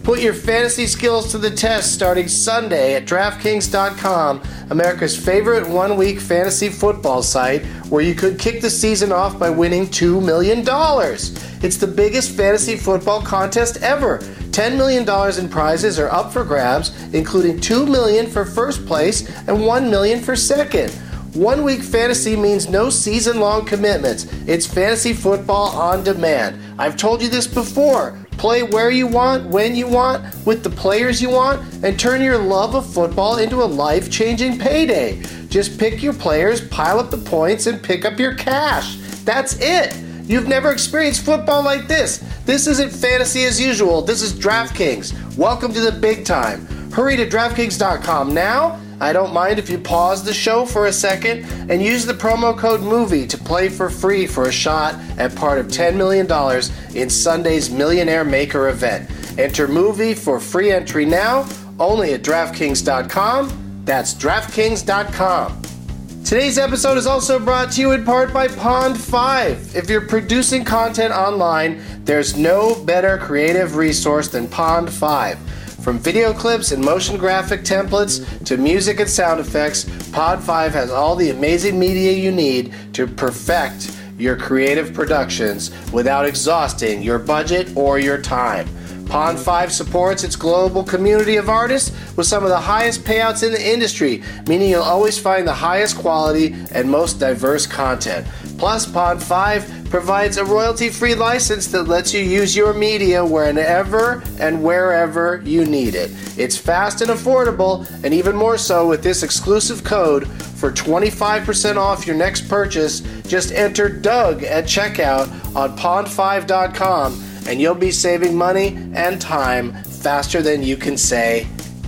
Put your fantasy skills to the test starting Sunday at DraftKings dot com, America's favorite one-week fantasy football site, where you could kick the season off by winning two million dollars. It's the biggest fantasy football contest ever. ten million dollars in prizes are up for grabs, including two million dollars for first place and one million dollars for second. One week fantasy means no season-long commitments. It's fantasy football on demand. I've told you this before. Play where you want, when you want, with the players you want, and turn your love of football into a life-changing payday. Just pick your players, pile up the points, and pick up your cash. That's it. You've never experienced football like this. This isn't fantasy as usual. This is DraftKings. Welcome to the big time. Hurry to DraftKings dot com now. I don't mind if you pause the show for a second and use the promo code MOVIE to play for free for a shot at part of ten million dollars in Sunday's Millionaire Maker event. Enter MOVIE for free entry now, only at DraftKings dot com. That's DraftKings dot com. Today's episode is also brought to you in part by Pond five. If you're producing content online, there's no better creative resource than Pond five. From video clips and motion graphic templates to music and sound effects, Pod five has all the amazing media you need to perfect your creative productions without exhausting your budget or your time. Pond five supports its global community of artists with some of the highest payouts in the industry, meaning you'll always find the highest quality and most diverse content. Plus, Pond five provides a royalty-free license that lets you use your media whenever and wherever you need it. It's fast and affordable, and even more so with this exclusive code for twenty-five percent off your next purchase. Just enter Doug at checkout on pond five dot com, and you'll be saving money and time faster than you can say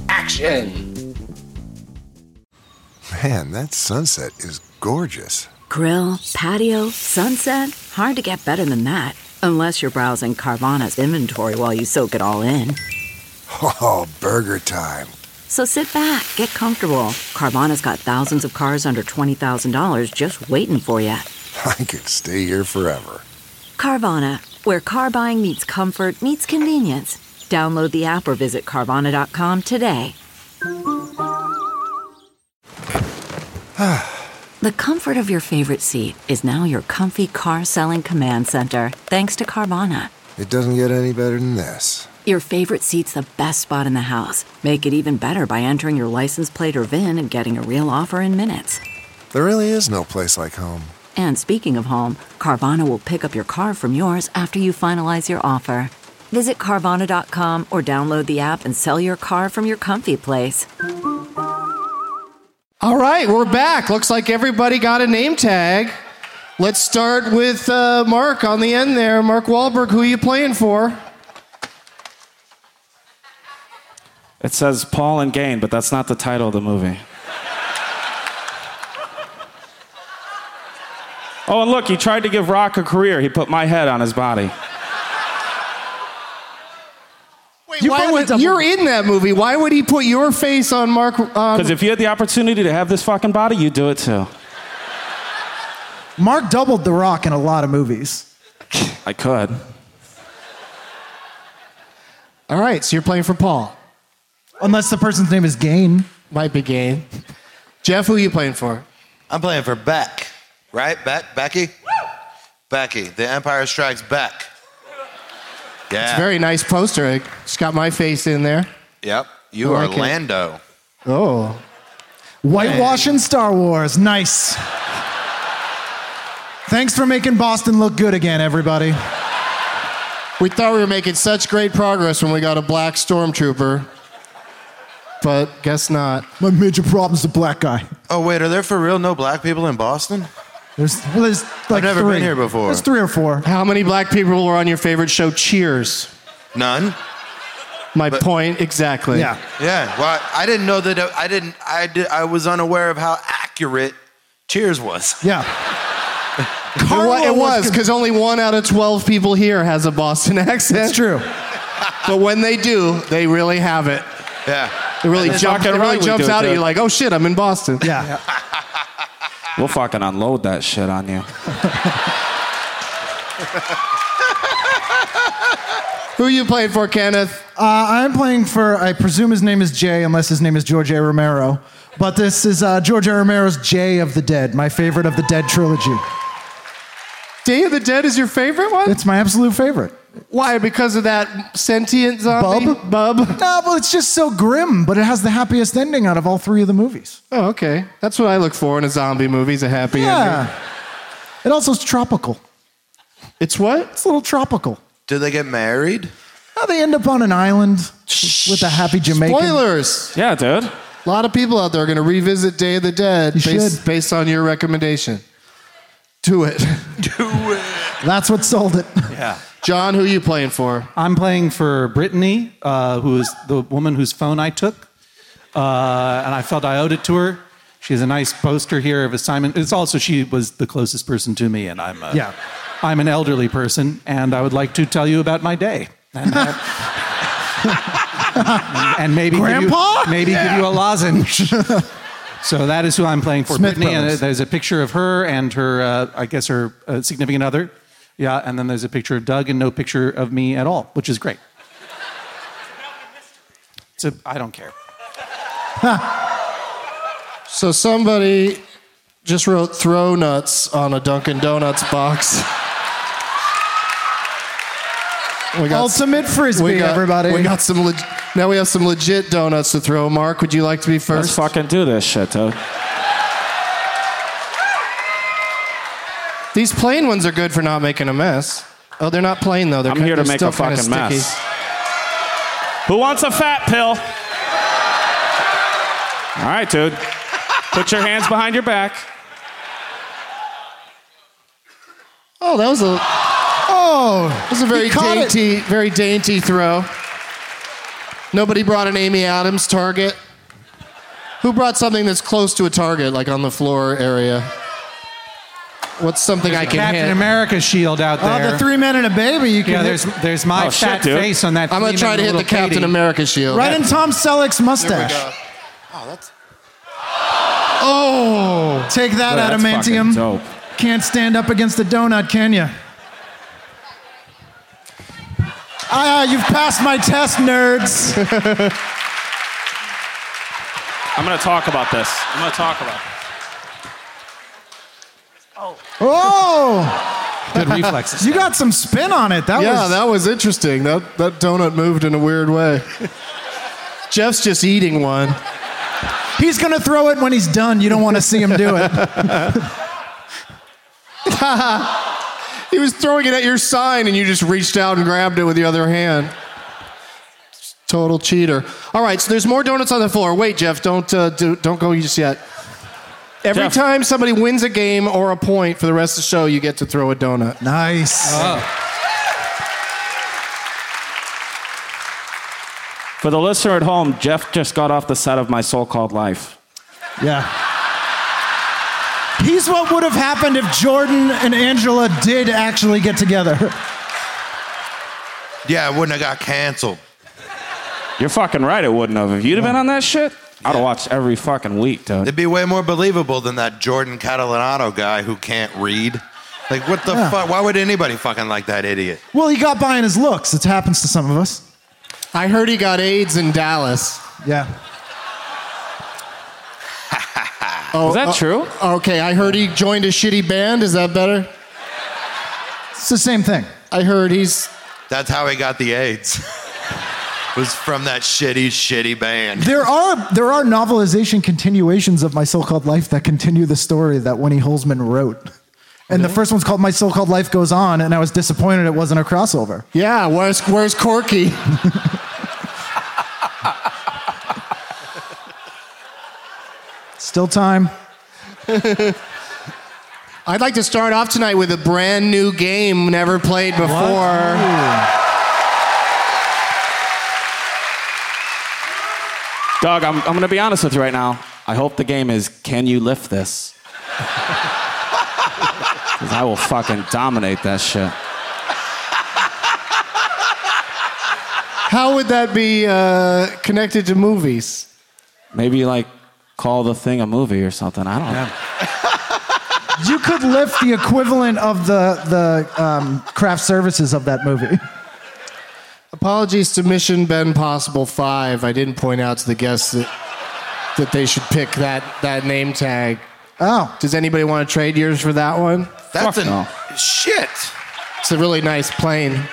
action. Man, that sunset is gorgeous. Grill, patio, sunset. Hard to get better than that. Unless you're browsing Carvana's inventory while you soak it all in. Oh, burger time. So sit back, get comfortable. Carvana's got thousands of cars under twenty thousand dollars just waiting for you. I could stay here forever. Carvana, where car buying meets comfort meets convenience. Download the app or visit Carvana dot com today. The comfort of your favorite seat is now your comfy car selling command center, thanks to Carvana. It doesn't get any better than this. Your favorite seat's the best spot in the house. Make it even better by entering your license plate or V I N and getting a real offer in minutes. There really is no place like home. And speaking of home, Carvana will pick up your car from yours after you finalize your offer. Visit Carvana dot com or download the app and sell your car from your comfy place. All right, we're back. Looks like everybody got a name tag. Let's start with uh, Mark on the end there. Mark Wahlberg, who are you playing for? It says Paul and Gain, but that's not the title of the movie. Oh, and look, he tried to give Rock a career. He put my head on his body. Wait, why would, you're in that movie. Why would he put your face on Mark? Because um, if you had the opportunity to have this fucking body, you'd do it too. Mark doubled The Rock in a lot of movies. I could. All right, so you're playing for Paul. Unless the person's name is Gain. Might be Gain. Jeff, who are you playing for? I'm playing for Beck. Right? Beck? Becky? Becky. The Empire Strikes Back. Yeah. It's a very nice poster. It's got my face in there. Yep. You I are like Lando. It. Oh. Whitewashing Star Wars. Nice. Thanks for making Boston look good again, everybody. We thought we were making such great progress when we got a black stormtrooper, but guess not. My major problem's the black guy. Oh, wait, are there for real no black people in Boston? There's, well, there's like I've never three. been here before. There's three or four. How many black people were on your favorite show, Cheers? None. My But- point, exactly. Yeah. Yeah, well, I didn't know that. I didn't. I did. I was unaware of how accurate Cheers was. Yeah. It wa- It was, because only one out of twelve people here has a Boston accent. That's true. But when they do, they really have it. Yeah. It really, And jump, it fucking really right we jumps do it, out at dude. you like, oh shit, I'm in Boston. Yeah. We'll fucking unload that shit on you. Who are you playing for, Kenneth? Uh, I'm playing for, I presume his name is Jay, unless his name is George A. Romero. But this is uh, George A. Romero's Jay of the Dead, my favorite of the Dead trilogy. Day of the Dead is your favorite one? It's my absolute favorite. Why? Because of that sentient zombie? Bub? Bub? No, but it's just so grim, but it has the happiest ending out of all three of the movies. Oh, okay. That's what I look for in a zombie movie, is a happy Yeah. ending. It also is tropical. It's what? It's a little tropical. Did they get married? Oh, they end up on an island with a happy Jamaican. Spoilers! Yeah, dude. A lot of people out there are going to revisit Day of the Dead You based, should. based on your recommendation. Do it. Do it. That's what sold it. Yeah. John, who are you playing for? I'm playing for Brittany, uh, who is the woman whose phone I took. Uh, and I felt I owed it to her. She has a nice poster here of Simon. It's also, she was the closest person to me, and I'm a, Yeah. I'm an elderly person, and I would like to tell you about my day. And, uh, and maybe Grandpa? give you, maybe give you a lozenge. So that is who I'm playing for. Smith Brittany, and Brothers. there's a picture of her and her, uh, I guess her uh, significant other. Yeah, and then there's a picture of Doug and no picture of me at all, which is great. It's a, I don't care. So somebody just wrote throw nuts on a Dunkin' Donuts box. We got, Ultimate Frisbee, we got, everybody. We got some leg- now we have some legit donuts to throw. Mark, would you like to be Let's first? fucking do this shit, dude. These plain ones are good for not making a mess. Oh, they're not plain though. They're I'm kind, here to they're make still a kinda fucking sticky. mess. Who wants a fat pill? All right, dude. Put your hands behind your back. Oh, that was a Oh, that was a very he caught it. dainty, very dainty throw. Nobody brought an Amy Adams target. Who brought something that's close to a target, like on the floor area? What's something I can Captain hit? America shield out Oh, there. the three men and a baby. You can yeah, hit there's there's my Oh, shit, fat dude. face on that. I'm gonna three try to hit little the Captain Katie. America shield. right in Tom Selleck's Here we mustache. go. Oh, that's. Oh! Take that, Well, that's adamantium. fucking dope. Can't stand up against a donut, can you? Ah, you've passed my test, nerds. I'm gonna talk about this. I'm gonna talk about it. Oh, Good reflexes. you got some spin on it. That Yeah, was that was interesting. That that donut moved in a weird way. Jeff's just eating one. He's gonna throw it when he's done. You don't want to see him do it. He was throwing it at your sign, and you just reached out and grabbed it with the other hand. Total cheater. All right, so there's more donuts on the floor. Wait, Jeff, don't uh, do, don't go just yet. Every Jeff. time somebody wins a game or a point for the rest of the show, you get to throw a donut. Nice. For the listener at home, Jeff just got off the set of My So-Called Life. Yeah. He's what would have happened if Jordan and Angela did actually get together. Yeah, it wouldn't have got canceled. You're fucking right, it wouldn't have. If you'd have been on that shit, I'd have watched every fucking week, dude. It'd be way more believable than that Jordan Catalanato guy who can't read. Like, what the Yeah. fuck? Why would anybody fucking like that idiot? Well, he got by in his looks. It happens to some of us. I heard he got AIDS in Dallas. Yeah. Oh, Is that uh, true? Okay, I heard he joined a shitty band. Is that better? It's the same thing. I heard he's. That's how he got the AIDS. Was from that shitty, shitty band. There are there are novelization continuations of My So-Called Life that continue the story that Winnie Holzman wrote. And the first one's called My So-Called Life Goes On, and I was disappointed it wasn't a crossover. Yeah, where's where's Corky? Still time. I'd like to start off tonight with a brand new game never played before. Doug, I'm, I'm going to be honest with you right now. I hope the game is, can you lift this? Because I will fucking dominate that shit. How would that be uh, connected to movies? Maybe like call the thing a movie or something. I don't know. You could lift the equivalent of the the um, craft services of that movie. Apologies to Mission Ben Possible five. I didn't point out to the guests that that they should pick that, that name tag. Oh. Does anybody want to trade yours for that one? That's Fuck a no. shit. It's a really nice plane.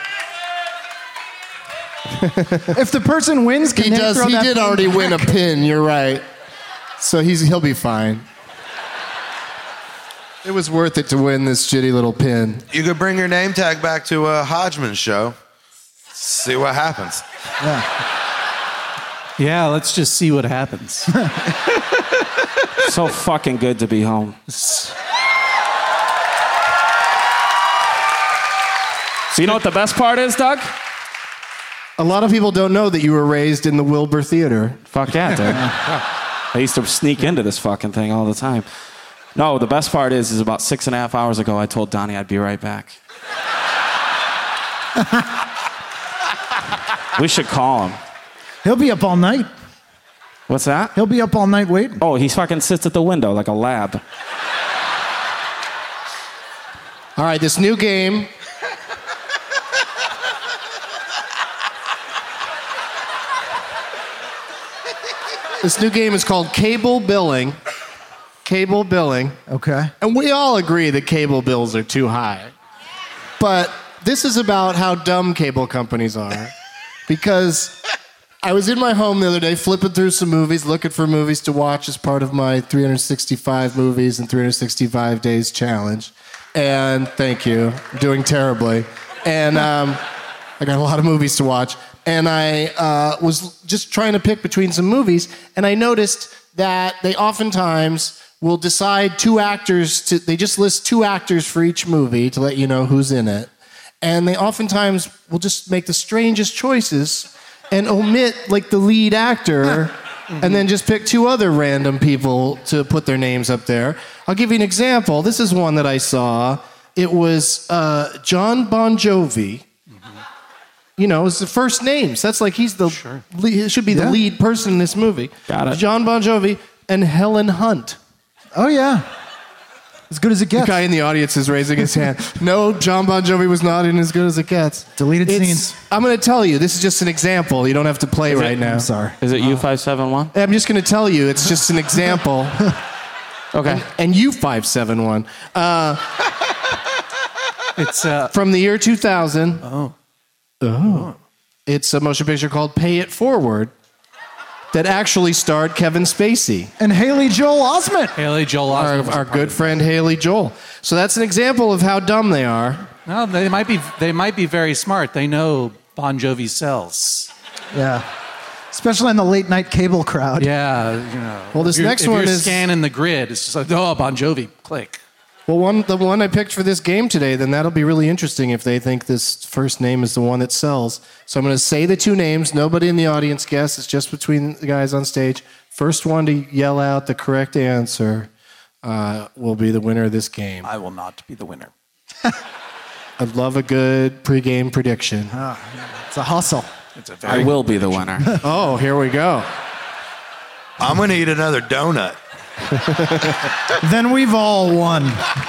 If the person wins, can He they does. throw He that did thing already back? win a pin. You're right. So he's he'll be fine. It was worth it to win this shitty little pin. You could bring your name tag back to a Hodgman show. See what happens. Yeah. Yeah, let's just see what happens. So fucking good to be home. So you know what the best part is, Doug? A lot of people don't know that you were raised in the Wilbur Theater. Fuck yeah, dude. I used to sneak into this fucking thing all the time. No, the best part is, is about six and a half hours ago, I told Donnie I'd be right back. We should call him. He'll be up all night. What's that? He'll be up all night waiting. Oh, he fucking sits at the window like a lab. All right, this new game. This new game is called Cable Billing. Cable Billing. Okay. And we all agree that cable bills are too high. But this is about how dumb cable companies are. Because I was in my home the other day flipping through some movies, looking for movies to watch as part of my three hundred sixty-five movies and three hundred sixty-five days challenge. And thank you. I'm doing terribly. And um, I got a lot of movies to watch. And I uh, was just trying to pick between some movies, and I noticed that they oftentimes will decide two actors to, they just list two actors for each movie to let you know who's in it. And they oftentimes will just make the strangest choices and omit like the lead actor and then just pick two other random people to put their names up there. I'll give you an example. This is one that I saw. It was uh, John Bon Jovi. You know, it's the first names. That's like he's the sure. lead, it should be yeah. the lead person in this movie. Got it. John Bon Jovi and Helen Hunt. Oh yeah, as good as it gets. The guy in the audience is raising his hand. No, John Bon Jovi was not in As Good as It Gets. Deleted it's, scenes. I'm going to tell you. This is just an example. You don't have to play is right it, now. I'm sorry. Is it U five seven one? I'm just going to tell you. It's just an example. Okay. And, and U five seven one. Uh, it's uh, from the year two thousand. Oh. Oh. It's a motion picture called Pay It Forward that actually starred Kevin Spacey. And Haley Joel Osment. Haley Joel Osment. Our, our good friend Haley Joel. So that's an example of how dumb they are. No, they might be they might be very smart. They know Bon Jovi sells. Yeah. Especially in the late night cable crowd. Yeah, you know. Well, this if next if one you're is scanning the grid. It's just like, oh, Bon Jovi, click. Well, one the one I picked for this game today, then that'll be really interesting if they think this first name is the one that sells. So I'm going to say the two names. Nobody in the audience guess. It's just between the guys on stage. First one to yell out the correct answer uh, will be the winner of this game. I will not be the winner. I'd love a good pregame prediction. Oh, it's a hustle. It's a very I will be the winner. Oh, here we go. I'm going to eat another donut. Then we've all won.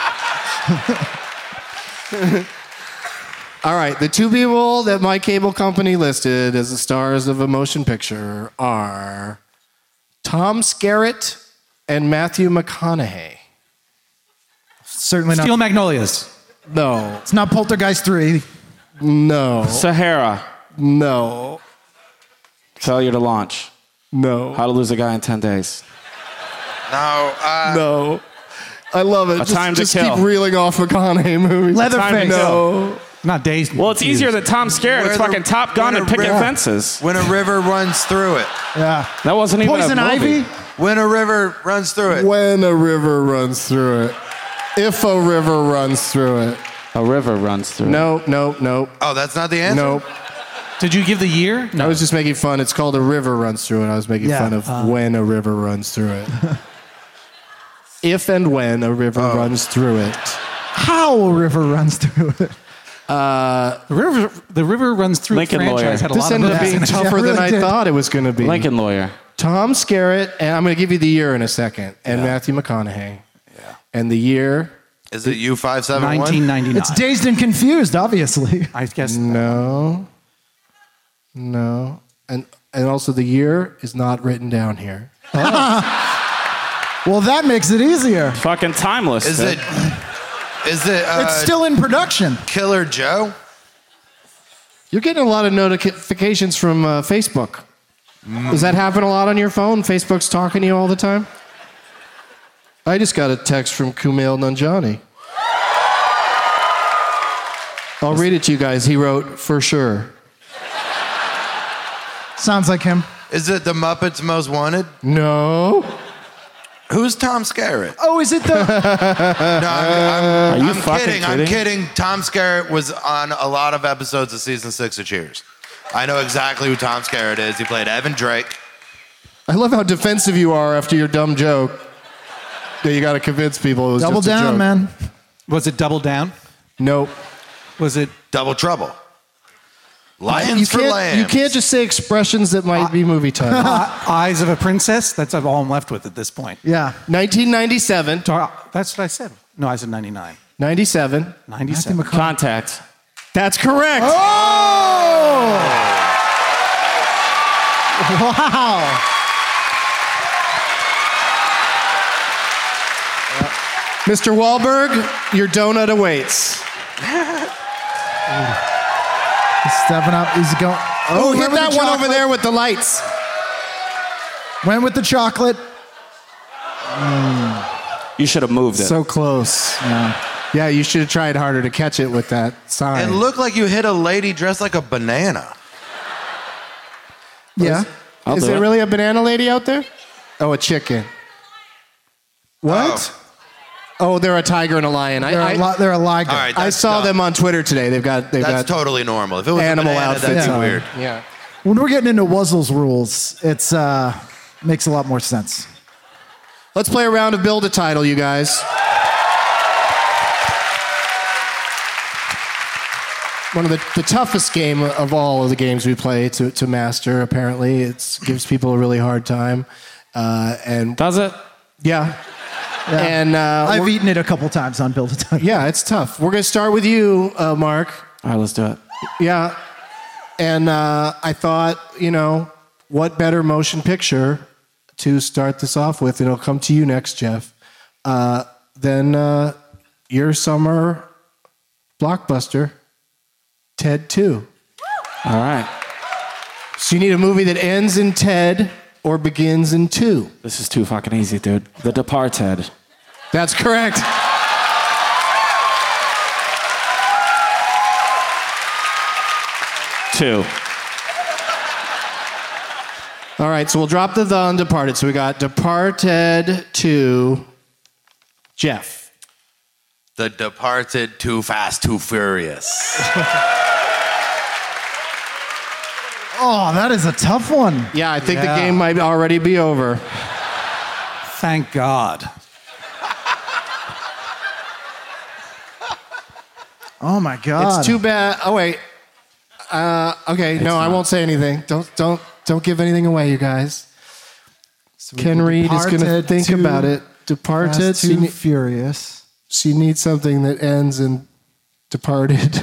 All right, the two people that my cable company listed as the stars of a motion picture are Tom Skerritt and Matthew McConaughey. Certainly not. Steel Magnolias. No. It's not Poltergeist three. No. Sahara. No. Failure to launch. No. How to lose a guy in ten days. No. Uh, No. I love it. A just Time to just Kill. keep reeling off McConaughey movies. Leatherface. No. Not Dazed. Well, it's easier than Tom Skerritt. It's Where fucking the- Top Gun where and the picking river- fences. When a river runs through it. Yeah. That wasn't even Poison a movie. Ivy. When a river runs through it. When a river runs through it. If a river runs through it. A river runs through. No, no, no. Oh, that's not the answer? Nope. Did you give the year? I was just making fun. It's called A River Runs Through It. I was making Yeah. fun of when a river runs through it. If and when a river Oh. runs through it. How a river runs through it. The river, the river runs through Lincoln franchise Lawyer. had a This lot of ended up movies being in it. tougher Yeah, it than really I did. thought it was going to be. Lincoln Lawyer. Tom Skerritt, and I'm going to give you the year in a second, and Matthew McConaughey. Yeah. And the year, Is it U five seven one? nineteen ninety-nine. It's Dazed and Confused, obviously. I guess. no. No. And and also the year is not written down here. Well, that makes it easier. Fucking timeless. Is dude. it? Is it? Uh, It's still in production. Killer Joe? You're getting a lot of notifications from uh, Facebook. Does that happen a lot on your phone? Facebook's talking to you all the time? I just got a text from Kumail Nanjiani. I'll read it to you guys. He wrote, for sure. Sounds like him. Is it the Muppets Most Wanted? No. Who's Tom Skerritt? Oh, is it the... No, I'm, I'm, Are you I'm fucking kidding. I'm kidding? kidding. Tom Skerritt was on a lot of episodes of season six of Cheers. I know exactly who Tom Skerritt is. He played Evan Drake. I love how defensive you are after your dumb joke. That you got to convince people it was Double just a down, joke. man. Was it Double Down? Nope. Was it Double Trouble. Lions you for can't, Lambs. You can't just say expressions that might be movie time. uh, Eyes of a Princess? That's all I'm left with at this point. Yeah. nineteen ninety-seven. That's what I said. No, I said ninety-nine. ninety-seven. ninety-seven. Contact. That's correct. Oh! Wow. Mister Wahlberg, your donut awaits. He's stepping up. He's going. Oh, hit went with that the one over chocolate. there with the lights. Went with the chocolate. You should have moved it. So close. Yeah. Yeah, you should have tried harder to catch it with that sign. It looked like you hit a lady dressed like a banana. Yeah. I'll Is do there it. really a banana lady out there? Oh, a chicken. What? Oh, they're a tiger and a lion. They're, I, a li- they're a liger. All right, I that's saw dumb. them on Twitter today. They've got they've That's got totally normal. If it was animal a banana, outfits that'd be on. weird. Yeah. When we're getting into Wuzzle's rules, it's uh makes a lot more sense. Let's play a round of Build a Title, you guys. One of the, the toughest game of all of the games we play to, to master, apparently. It gives people a really hard time. Uh, and Does it? Yeah. Yeah. And uh, I've we're- eaten it a couple times on Build a Time. yeah, it's tough. We're going to start with you, uh, Mark. All right, let's do it. Yeah. And uh, I thought, you know, what better motion picture to start this off with? It'll come to you next, Jeff. Uh, than uh, your summer blockbuster, Ted two. All right. So you need a movie that ends in Ted or begins in two. This is too fucking easy, dude. The Departed. That's correct. Two. All right, so we'll drop the the on Departed. So we got Departed two, Jeff. The Departed, Too Fast, Too Furious. Oh, that is a tough one. Yeah, I think Yeah. the game might already be over. Thank God. Oh my God. It's too bad. Oh wait. Uh, okay, no, I won't say anything. Don't don't don't give anything away, you guys. Ken Reed is going to Departed think to about it. Departed. Fast, So you, Too ne- Furious. so you need something that ends in Departed,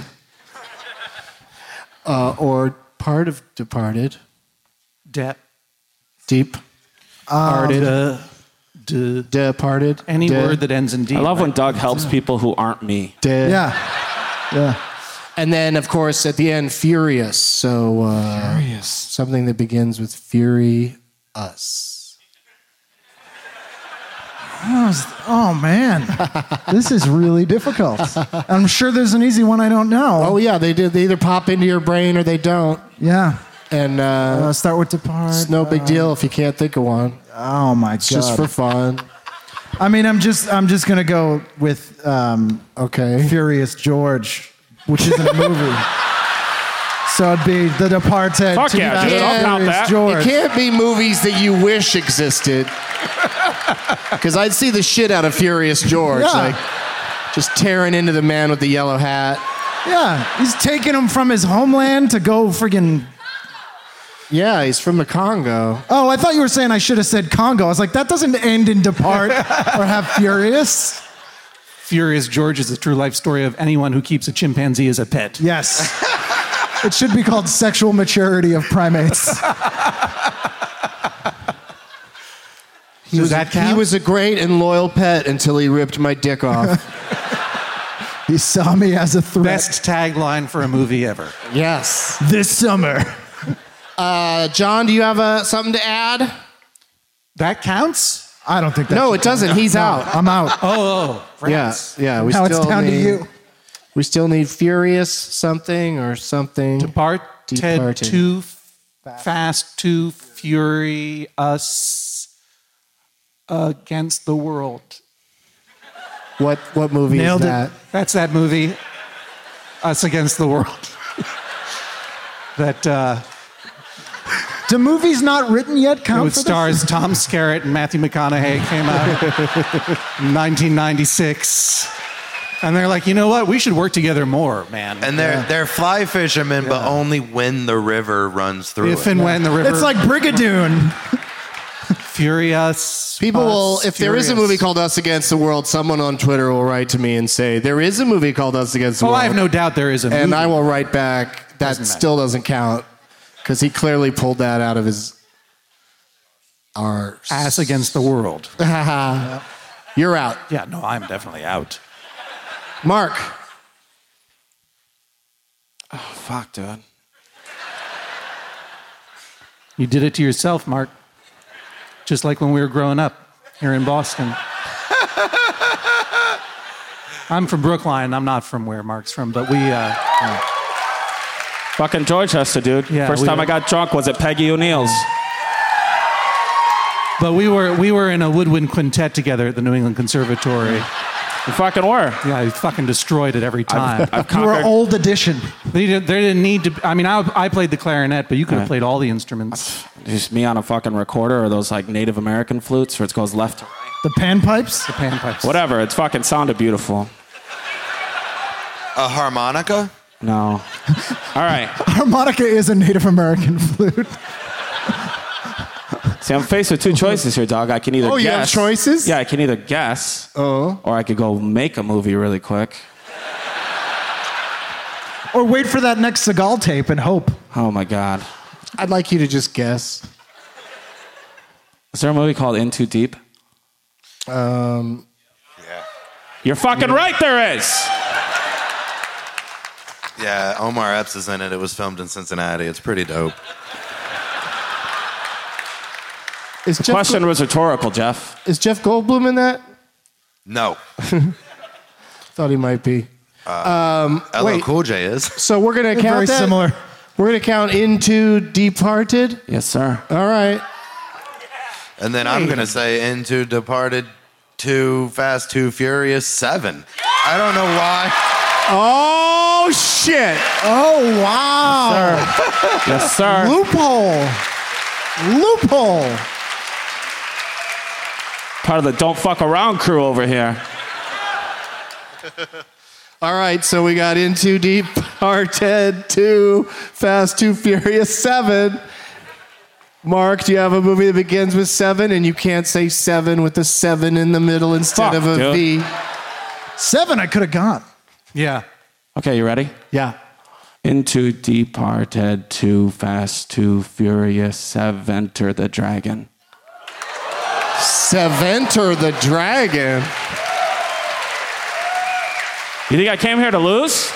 uh, or part of Departed. De- Deep. Parted. de- de- Departed. any De- word that ends in D. I love when right? Doug helps people who aren't me. De- Yeah. Yeah. And then, of course, at the end, Furious. So uh, Furious. something that begins with Fury Us. Oh man, this is really difficult. I'm sure there's an easy one I don't know. Oh yeah, they do. They either pop into your brain or they don't. Yeah. And uh, Uh, start with Depart. it's no big deal if you can't think of one. Oh my It's God. just for fun. I mean, I'm just I'm just gonna go with um, Okay. Furious George, which isn't a movie. So it'd be The Departed. Fuck Too yeah, Fast, dude, I'll Furious count that. George. It can't be movies that you wish existed. Because I'd see the shit out of Furious George. Yeah. Like, just tearing into the man with the yellow hat. Yeah, he's taking him from his homeland to go friggin'. Yeah, he's from the Congo. Oh, I thought you were saying I should have said Congo. I was like, that doesn't end in Depart or have Furious. Furious George is the true life story of anyone who keeps a chimpanzee as a pet. Yes. It should be called Sexual Maturity of Primates. He was, that a, he was a great and loyal pet until he ripped my dick off. He saw me as a threat. Best tagline for a movie ever. Yes. This summer. Uh, John, do you have uh, something to add? That counts? I don't think that No, should it doesn't. count. He's No, out. I'm out. Oh, oh. Yeah, rats. yeah. We Now still it's down need, to you. We still need Furious something or something. Departed, Departed. Too Fast, Too Furious Against the World. What what movie Nailed is it. that? That's that movie, Us Against the World. that uh, Do movies not written yet count it for stars this? Tom Skerritt and Matthew McConaughey. Came out in nineteen ninety-six. And they're like, you know what? We should work together more, man. And they're they're fly fishermen, but only when the river runs through If it. and when the river... It's like Brigadoon. Furious. People will, Us, if there is a Furious. movie called Us Against the World, someone on Twitter will write to me and say, there is a movie called Us Against the Oh, World. I have no doubt there is a movie. And I will write back, that Doesn't matter. still doesn't count. Because he clearly pulled that out of his arse. Ass Against the World. You're out. Yeah, no, I'm definitely out. Mark. Oh, fuck, dude. You did it to yourself, Mark. Just like when we were growing up here in Boston. I'm from Brookline. I'm not from where Mark's from, but we... Uh, uh, Fucking Dorchester, dude. Yeah, First we time were- I got drunk was at Peggy O'Neill's. but we were we were in a woodwind quintet together at the New England Conservatory. You fucking were. Yeah, I fucking destroyed it every time. I've You were conquered. old edition. They didn't, they didn't need to... I mean, I, I played the clarinet, but you could have played all the instruments. Just me on a fucking recorder or those like Native American flutes where it goes left to right. The panpipes? The panpipes. Whatever. It's fucking sounded beautiful. A harmonica? No. All right. Harmonica is a Native American flute. See, I'm faced with two choices here, dog. I can either Oh, guess. you have choices? Yeah, I can either guess. Oh. Or I could go make a movie really quick. Or wait for that next Seagal tape and hope. Oh my God. I'd like you to just guess. Is there a movie called In Too Deep? Um, Yeah. You're fucking right, there is. Yeah, Omar Epps is in it. It was filmed in Cincinnati. It's pretty dope. is, The Jeff question Go- was rhetorical, Jeff. is Jeff Goldblum in that? No. Thought he might be. Um, L L wait, Cool J is. so we're going to They're count very that? similar. We're going to count Into Departed? Yes, sir. All right. And then I'm going to say Into Departed, Too Fast, Too Furious, seven. I don't know why. Oh, shit. Oh, wow. Yes, sir. Loophole. Loophole. Part of the don't fuck around crew over here. All right, so we got Into Departed, Too Fast, Too Furious, seven. Mark, do you have a movie that begins with seven and you can't say seven with a seven in the middle instead Fuck, of a dude. V? Seven I could have got. Yeah. Okay, you ready? Yeah. Into Departed, Too Fast, Too Furious, Seventer the Dragon. Seventer the Dragon. You think I came here to lose?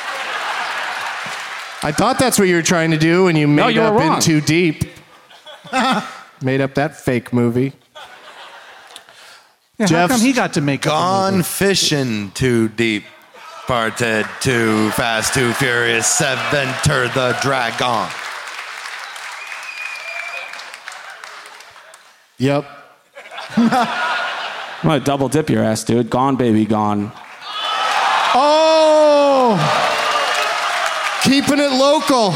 I thought that's what you were trying to do when you made No, you were up wrong. In Too Deep. Made up that fake movie. Yeah, how Jeff's come he got to make up a Gone movie? fishing too deep. Parted too fast, too furious. Seventer the dragon. Yep. I'm gonna double dip your ass, dude. Gone, baby, gone. Oh! Keeping it local.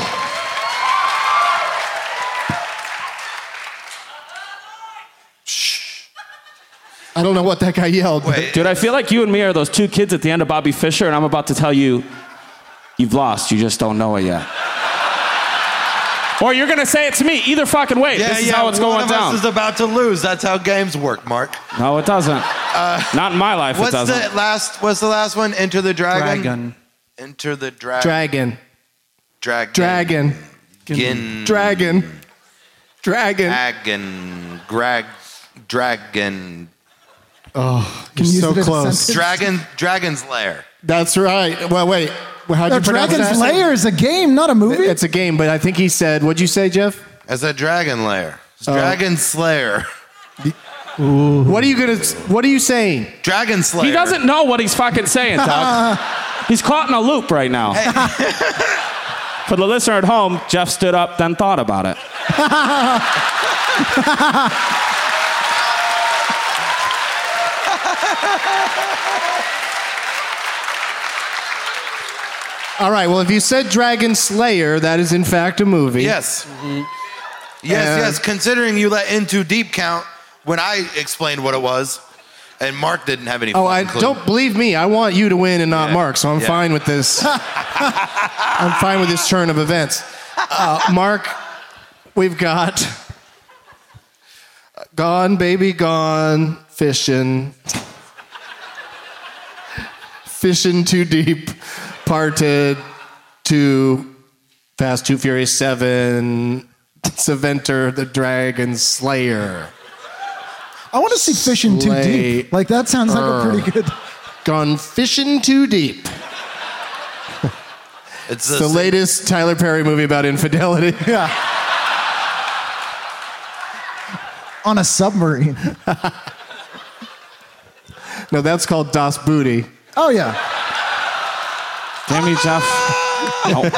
I don't know what that guy yelled. but- Wait. Dude, I feel like you and me are those two kids at the end of Bobby Fischer, and I'm about to tell you, you've lost. You just don't know it yet. Or you're gonna say it to me. Either fucking way. Yeah, this is yeah. how it's one going of down. us is about to lose. That's how games work, Mark. No, it doesn't. Not in my life. It What's doesn't. the last? What's the last one? Enter the dragon. Dragon. Enter the dragon. Dragon. Dragon. Dragon. Gin. Dragon. Dragon. Dragon. Grag. Dragon. Oh, Can you're you so use it in a close. sentence? Dragon. Dragon's Lair. That's right. Well, wait. Well, how'd No, you pronounce Dragon's that? Lair is a game, not a movie. It's a game, but I think he said, what'd you say, Jeff? I said Dragon Lair. It's Oh. Dragon Slayer. What are you gonna? What are you saying? Dragon Slayer. He doesn't know what he's fucking saying, Doug. He's caught in a loop right now. For the listener at home, Jeff stood up, then thought about it. All right. Well, if you said Dragon Slayer, that is in fact a movie. Yes. Yes, And- yes. Considering you let In Too Deep count when I explained what it was, and Mark didn't have any. Oh, I fucking clue. don't believe me. I want you to win and not Yeah. Mark, so I'm Yeah. fine with this. I'm fine with this turn of events. Uh, Mark, we've got Gone, Baby Gone, Fishing, Fishing Too Deep, Parted, Two, Fast, Too Furious, Seven, Saventer, the Dragon Slayer. I want to see Fishing Too Slay- Deep. Like, that sounds like a Er. pretty good. Gone Fishing Too Deep. It's The latest Tyler Perry movie about infidelity. Yeah. On a submarine. No, that's called Das Booty. Oh, yeah. Damn you, Jeff. No.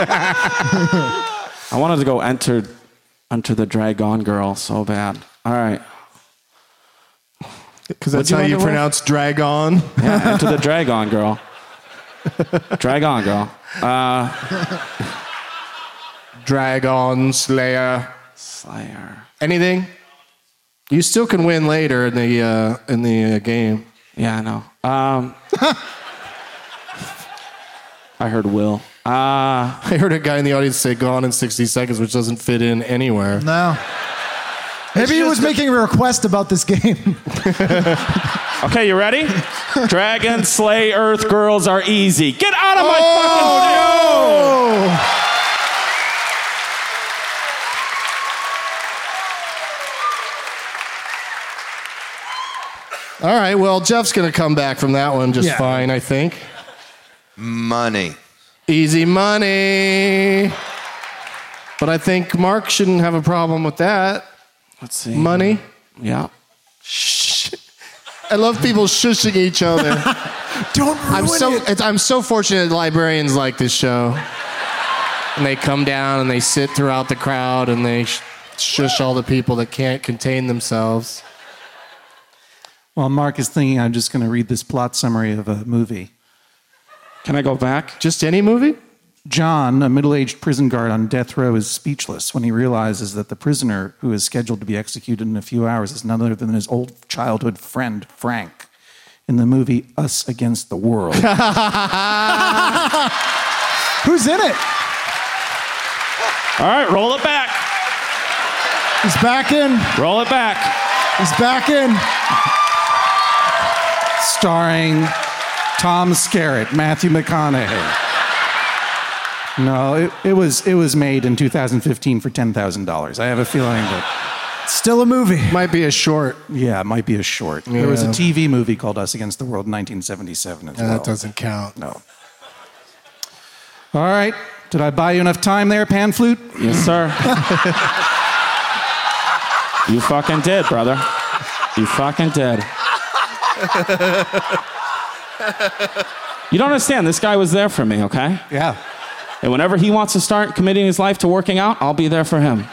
I wanted to go enter, enter the Dragon Girl so bad. All right. Because that's What'd you how you wonder, Will? pronounce Dragon. Yeah, enter the Dragon Girl. Dragon Girl. Uh, Dragon Slayer. Slayer. Anything? You still can win later in the uh, in the uh, game. Yeah, I know. Um, I heard Will. Uh, I heard a guy in the audience say "Gone in sixty seconds," which doesn't fit in anywhere. No. Maybe he was making a request about this game. okay, you ready? Dragon slay Earth girls are easy. Get out of my Oh, fucking. All right. Well, Jeff's going to come back from that one just Yeah. fine, I think. money. Easy money. But I think Mark shouldn't have a problem with that. Let's see. Money. Yeah. Shh. I love people shushing each other. Don't ruin I'm so it. it's, I'm so fortunate that librarians like this show. And they come down and they sit throughout the crowd and they sh- shush all the people that can't contain themselves. While Mark is thinking, I'm just going to read this plot summary of a movie. Can I go back? Just any movie? John, a middle-aged prison guard on death row, is speechless when he realizes that the prisoner who is scheduled to be executed in a few hours is none other than his old childhood friend, Frank, in the movie Us Against the World. Who's in it? All right, roll it back. He's back in. Roll it back. He's back in. Starring Tom Skerritt, Matthew McConaughey. No, it, it was it was made in two thousand fifteen for ten thousand dollars. I have a feeling that, Still a movie. Might be a short. yeah, it might be a short. There was Yeah. a T V movie called Us Against the World in nineteen seventy-seven as Yeah, well. that doesn't count. No. All right. Did I buy you enough time there, Pan Flute? Yes, sir. You fucking did, brother. You fucking did. You don't understand. This guy was there for me, okay? Yeah. And whenever he wants to start committing his life to working out, I'll be there for him.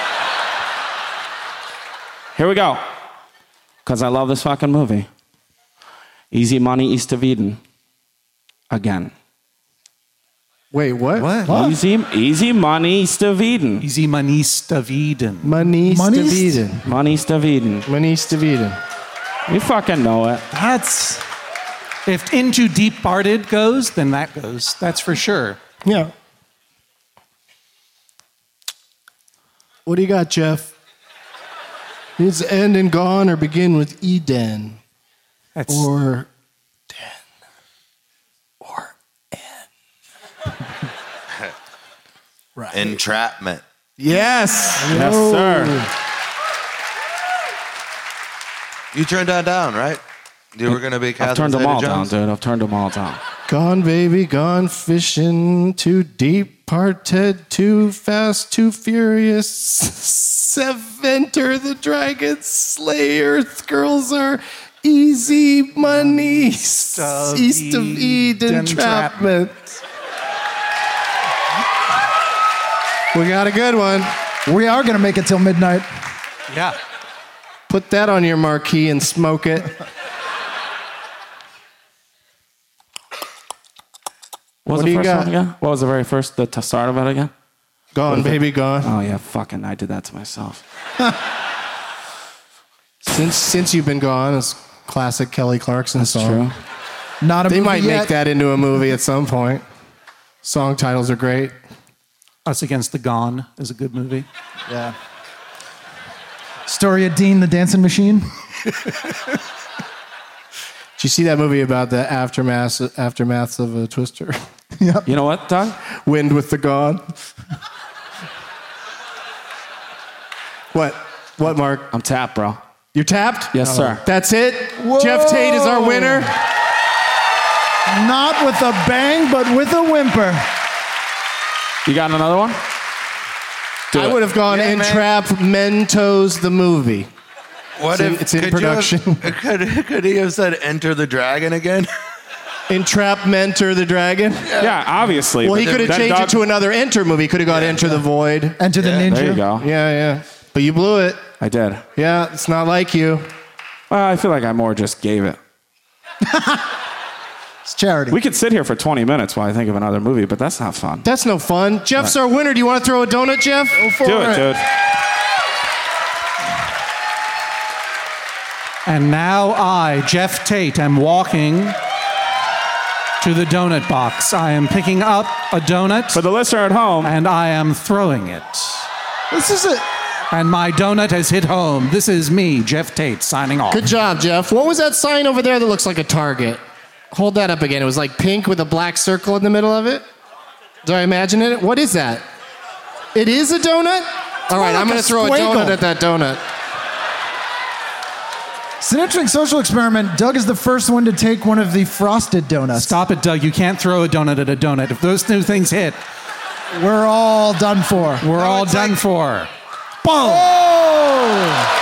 Here we go. Because I love this fucking movie. Easy Money, East of Eden. Again. Wait, what? What? Easy, easy Money, East of Eden. Easy Manista Eden. Money Money's- Eden. Money, East of Eden. Money Eden. You fucking know it. That's. If Into Deep Parted goes, then that goes. That's for sure. Yeah. What do you got, Jeff? Needs to end in gone or begin with Eden That's or den or Right. Entrapment. Yes. Yes, sir. You turned that down, right? You were going to be Catherine I've turned them all Zeta-Jones? down, dude. I've turned them all down. Gone, baby, gone fishing. Too deep, parted, too fast, too furious. Seventer the dragon slayer. Girls are easy money. East of, East of Eden, entrapment. We got a good one. We are going to make it till midnight. Yeah. Put that on your marquee and smoke it. What was What the do you first got? one again? What was the very first, the t- start of it again? Gone, baby, gone. Oh, yeah, fucking, I did that to myself. Since since you've been gone, it's classic Kelly Clarkson That's song. true. Not a They movie might yet. make that into a movie at some point. Song titles are great. Us Against the Gone is a good movie. Yeah. Story of Dean the Dancing Machine. Did you see that movie about the aftermath aftermaths of a Twister? Yep. You know what, Doug? Wind with the Gone. What? What, Mark? I'm tapped, bro. You're tapped? Yes, sir. That's it? Jeff Tate is our winner. Not with a bang, but with a whimper. You got another one? Do I it. would have gone Yeah, Entrap Mentos the movie. What It's in- if it's in could you have- production. could, could he have said Enter the Dragon again? Entrap Mentor the Dragon? Yeah, obviously. Well, but he could have then changed Doug- it to another Enter movie. Could have got Enter the Void. Enter the Ninja. There you go. Yeah, yeah. But you blew it. I did. Yeah, it's not like you. Well, I feel like I more just gave it. It's charity. We could sit here for twenty minutes while I think of another movie, but that's not fun. That's no fun. Jeff's our winner. Do you want to throw a donut, Jeff? Go for Do it, dude. And now I, Jeff Tate, am walking to the donut box. I am picking up a donut. For the listener at home, and I am throwing it. This is it. And my donut has hit home. This is me, Jeff Tate, signing off. Good job, Jeff. What was that sign over there that looks like a Target? Hold that up again. It was like pink with a black circle in the middle of it. Do I imagine it? What is that? It is a donut? All right, I'm like going a to throw a squiggle. donut at that donut. It's an interesting social experiment. Doug is the first one to take one of the frosted donuts. Stop it, Doug. You can't throw a donut at a donut. If those two things hit, We're all done for. we're all done for. Boom! Oh!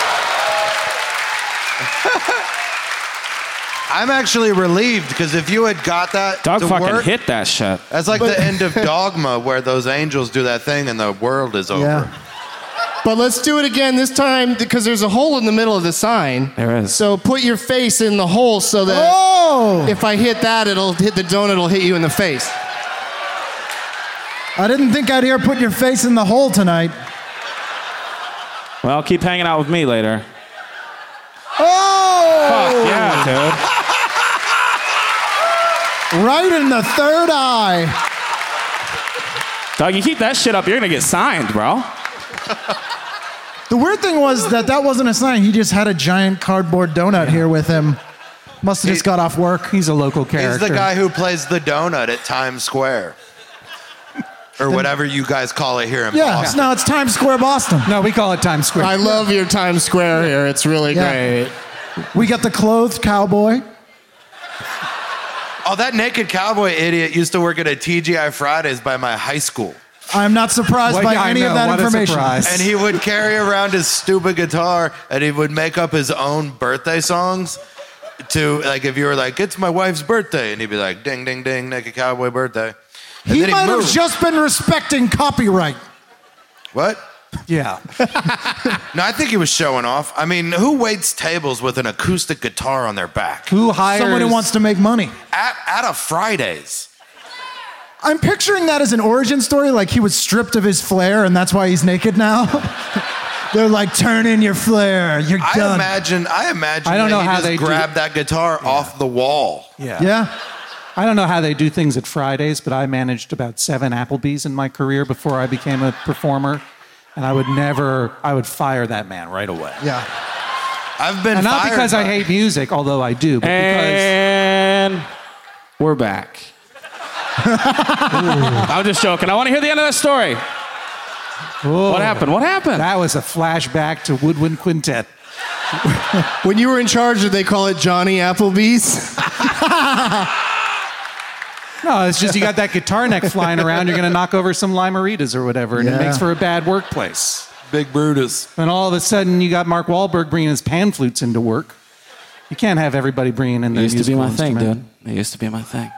I'm actually relieved because if you had got that Doug to fucking work, hit that shit. that's like the end of Dogma where those angels do that thing and the world is over. Yeah. But let's do it again this time because there's a hole in the middle of the sign. There is. So put your face in the hole so that Oh! if I hit that, it'll hit the donut, it'll hit you in the face. I didn't think I'd hear put your face in the hole tonight. Well, keep hanging out with me later. Oh! Fuck yeah, dude. Right in the third eye. Doug, you keep that shit up, you're gonna get signed, bro. The weird thing was that that wasn't a sign. He just had a giant cardboard donut here with him. Must have just got off work. He's a local character. He's the guy who plays the donut at Times Square. Or whatever you guys call it here in Yeah, Boston. no, it's Times Square, Boston. No, we call it Times Square. I love your Times Square here. It's really Yeah. great. We got the clothed cowboy. Oh, that naked cowboy idiot used to work at a T G I Fridays by my high school. I'm not surprised Well, by yeah, I any know. of that What a information. surprise. And he would carry around his stupid guitar and he would make up his own birthday songs to, like, if you were like, it's my wife's birthday, and he'd be like, ding, ding, ding, naked cowboy birthday. And He then might have moved. just been respecting copyright. What? Yeah. No, I think he was showing off. I mean, who waits tables with an acoustic guitar on their back? Who hires Someone who wants to make money. At, at a Fridays. I'm picturing that as an origin story, like he was stripped of his flair and that's why he's naked now. They're like, turn in your flair, you're I done. imagine, I imagine I don't that know he how just they do- grabbed that guitar off the wall. Yeah. Yeah. I don't know how they do things at Fridays, but I managed about seven Applebee's in my career before I became a performer. And I would never, I would fire that man right away. Yeah. I've been And not fired because I by- hate music, although I do, but And we're back. I'm just joking. I want to hear the end of that story. What happened? What happened? That was a flashback to Woodwind Quintet. When you were in charge, did they call it Johnny Applebee's? No, it's just you got that guitar neck flying around, you're going to knock over some Limeritas or whatever, and Yeah. it makes for a bad workplace. Big Brutus. And all of a sudden, you got Mark Wahlberg bringing his pan flutes into work. You can't have everybody bringing in It their used to be musical my thing, instrument. dude. It used to be my thing.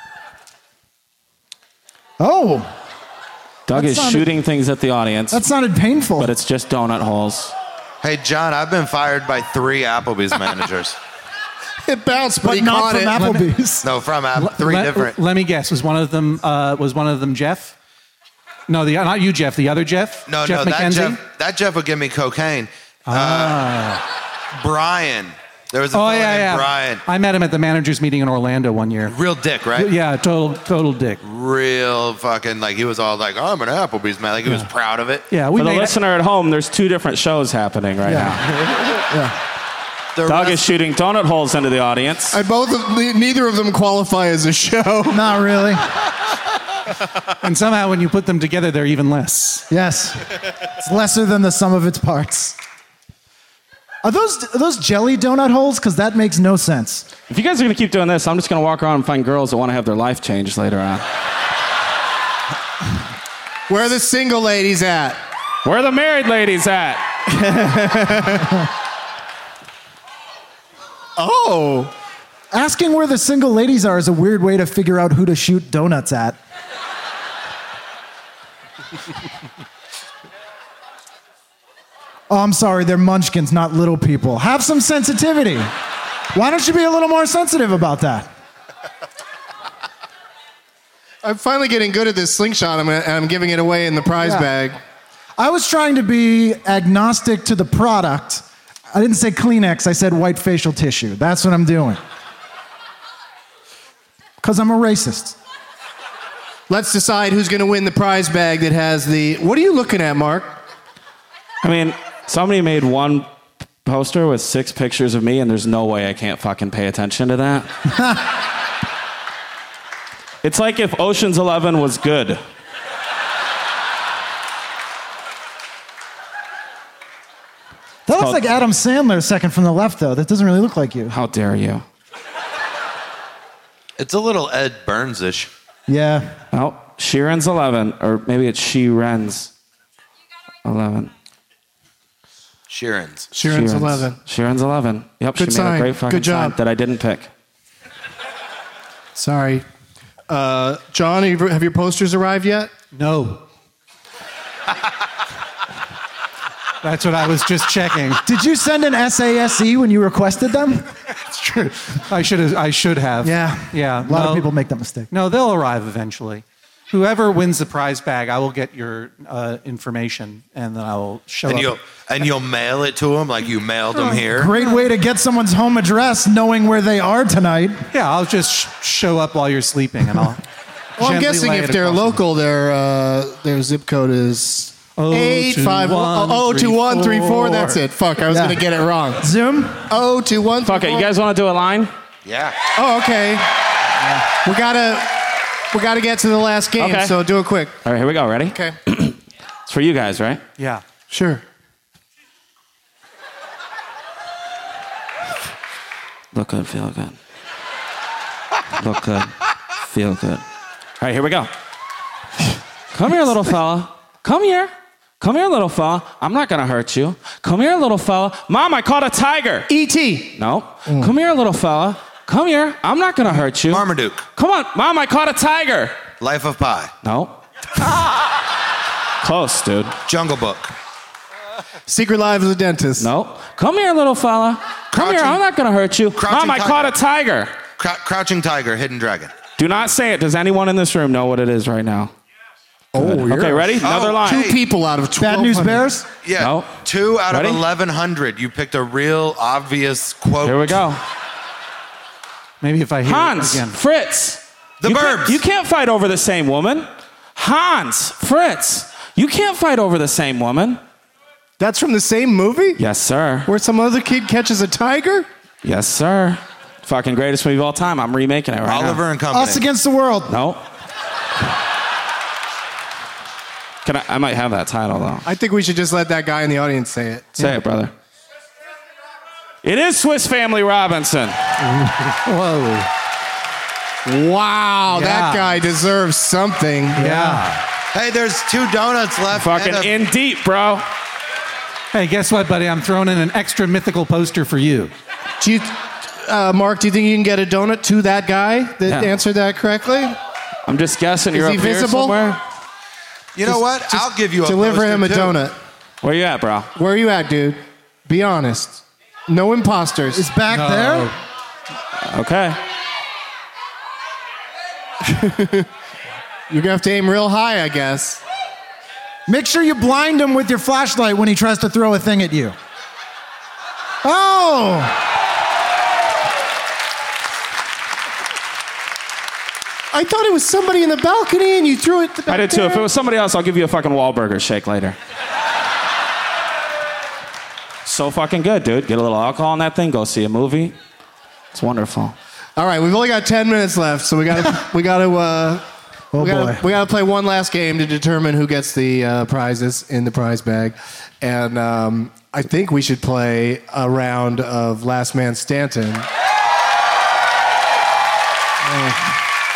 Oh, Doug That is sounded- shooting things at the audience, that sounded painful. but it's just donut holes. Hey, John, I've been fired by three Applebee's managers. It bounced, but, but he not caught from it. Applebee's. No, from App- three let, different. Let me guess. Was one of them? Uh, was one of them Jeff? No, the not you, Jeff. The other Jeff. No, Jeff no, that McKenzie? Jeff, that Jeff would give me cocaine. Ah. Uh, Brian. There was a Oh fellow yeah, named yeah. Brian. I met him at the managers meeting in Orlando one year. Real dick, right? Yeah, total, total dick. Real fucking, like, he was all like, I'm an Applebee's man. Like, he was proud of it. Yeah, we For the made listener at home, there's two different shows happening right now. The Doug rest- is shooting donut holes into the audience. I both of, ne- neither of them qualify as a show. Not really. And somehow, when you put them together, they're even less. Yes. It's lesser than the sum of its parts. Are those are those jelly donut holes? Because that makes no sense. If you guys are going to keep doing this, I'm just going to walk around and find girls that want to have their life changed later on. Where are the single ladies at? Where are the married ladies at? Oh. Asking where the single ladies are is a weird way to figure out who to shoot donuts at. Oh, I'm sorry, they're munchkins, not little people. Have some sensitivity. Why don't you be a little more sensitive about that? I'm finally getting good at this slingshot, I'm, and I'm giving it away in the prize Yeah. bag. I was trying to be agnostic to the product. I didn't say Kleenex, I said white facial tissue. That's what I'm doing. Because I'm a racist. Let's decide who's going to win the prize bag that has the... What are you looking at, Mark? I mean, somebody made one poster with six pictures of me, and there's no way I can't fucking pay attention to that. It's like if Ocean's Eleven was good. That looks called- like Adam Sandler, second from the left, though. That doesn't really look like you. How dare you? It's a little Ed Burns-ish. Yeah. Oh, Sheeran's eleven, or maybe it's Sheeran's eleven. Sheeran's. Sheeran's eleven. Sheeran's eleven. Yep, Good she sign. made a great fucking Good job. sign that I didn't pick. Sorry. Uh, John, have you- have your posters arrived yet? No. That's what I was just checking. Did you send an S A S E when you requested them? It's true. I should have. I should have. Yeah. Yeah. A lot no, of people make that mistake. No, they'll arrive eventually. Whoever wins the prize bag, I will get your uh, information, and then I will show And up. you'll, and you'll mail it to him like you mailed him here. Great way to get someone's home address knowing where they are tonight. Yeah, I'll just sh- show up while you're sleeping, and I'll. Well, I'm gently guessing lay if it they're across them. local, their uh, their zip code is Oh, eight two, five one, oh two one three four. three, That's four. it. Fuck, I was Yeah. gonna get it wrong. Zoom? Oh two one. Fuck it, you guys want to do a line? Yeah. Oh, okay. We gotta we gotta get to the last game, Okay. so do it quick. All right, here we go. Ready? Okay. It's for you guys, right? Yeah. Sure. Look good, feel good. Look good, feel good. All right, here we go. Come here, little fella. Come here. Come here, little fella. I'm not gonna hurt you. Come here, little fella. Mom, I caught a tiger. E T No. Come here, little fella. Come here. I'm not gonna hurt you. Marmaduke. Come on, Mom, I caught a tiger. Life of Pi. No. Close, dude. Jungle Book. Secret Lives of the Dentist. No. Come here, little fella. Come Crouching- here. I'm not gonna hurt you. Crouching Mom, I tiger. caught a tiger. Crou- Crouching Tiger, Hidden Dragon. Do not say it. Does anyone in this room know what it is right now? Oh, Good. Okay, ready? Another Oh, line. Two Hey. people out of twelve. Bad News Bears? Yeah. No. Two out Ready? of eleven hundred. You picked a real obvious quote. Here we go. Maybe if I hear Hans, it again. Fritz. The you can't- Burbs. You can't fight over the same woman. Hans, Fritz. You can't fight over the same woman. That's from the same movie? Yes, sir. Where some other kid catches a tiger? Yes, sir. Fucking greatest movie of all time. I'm remaking it right Oliver now. and Company. Us Against the World. No. Can I, I might have that title, though. I think we should just let that guy in the audience say it. Say yeah. it, brother. It is Swiss Family Robinson. Whoa. Wow, Yeah. that guy deserves something. Yeah. Hey, there's two donuts left. Fucking and a- in deep, bro. Hey, guess what, buddy? I'm throwing in an extra mythical poster for you. Do you, uh, Mark, do you think you can get a donut to that guy that Yeah. answered that correctly? I'm just guessing. Is You're he up here visible? somewhere. You know what? I'll give you a Deliver poster, him a too. donut. Where you at, bro? Where are you at, dude? Be honest. No imposters. Is back No. there? Okay. You're gonna have to aim real high, I guess. Make sure you blind him with your flashlight when he tries to throw a thing at you. Oh! I thought it was somebody in the balcony and you threw it back I did too. there. If it was somebody else, I'll give you a fucking Wahlburger shake later. So fucking good, dude. Get a little alcohol in that thing. Go see a movie. It's wonderful. All right, we've only got ten minutes left, so we gotta we gotta uh, Oh, we gotta, boy. we gotta play one last game to determine who gets the uh, prizes in the prize bag, and um, I think we should play a round of Last Man Stanton. Uh,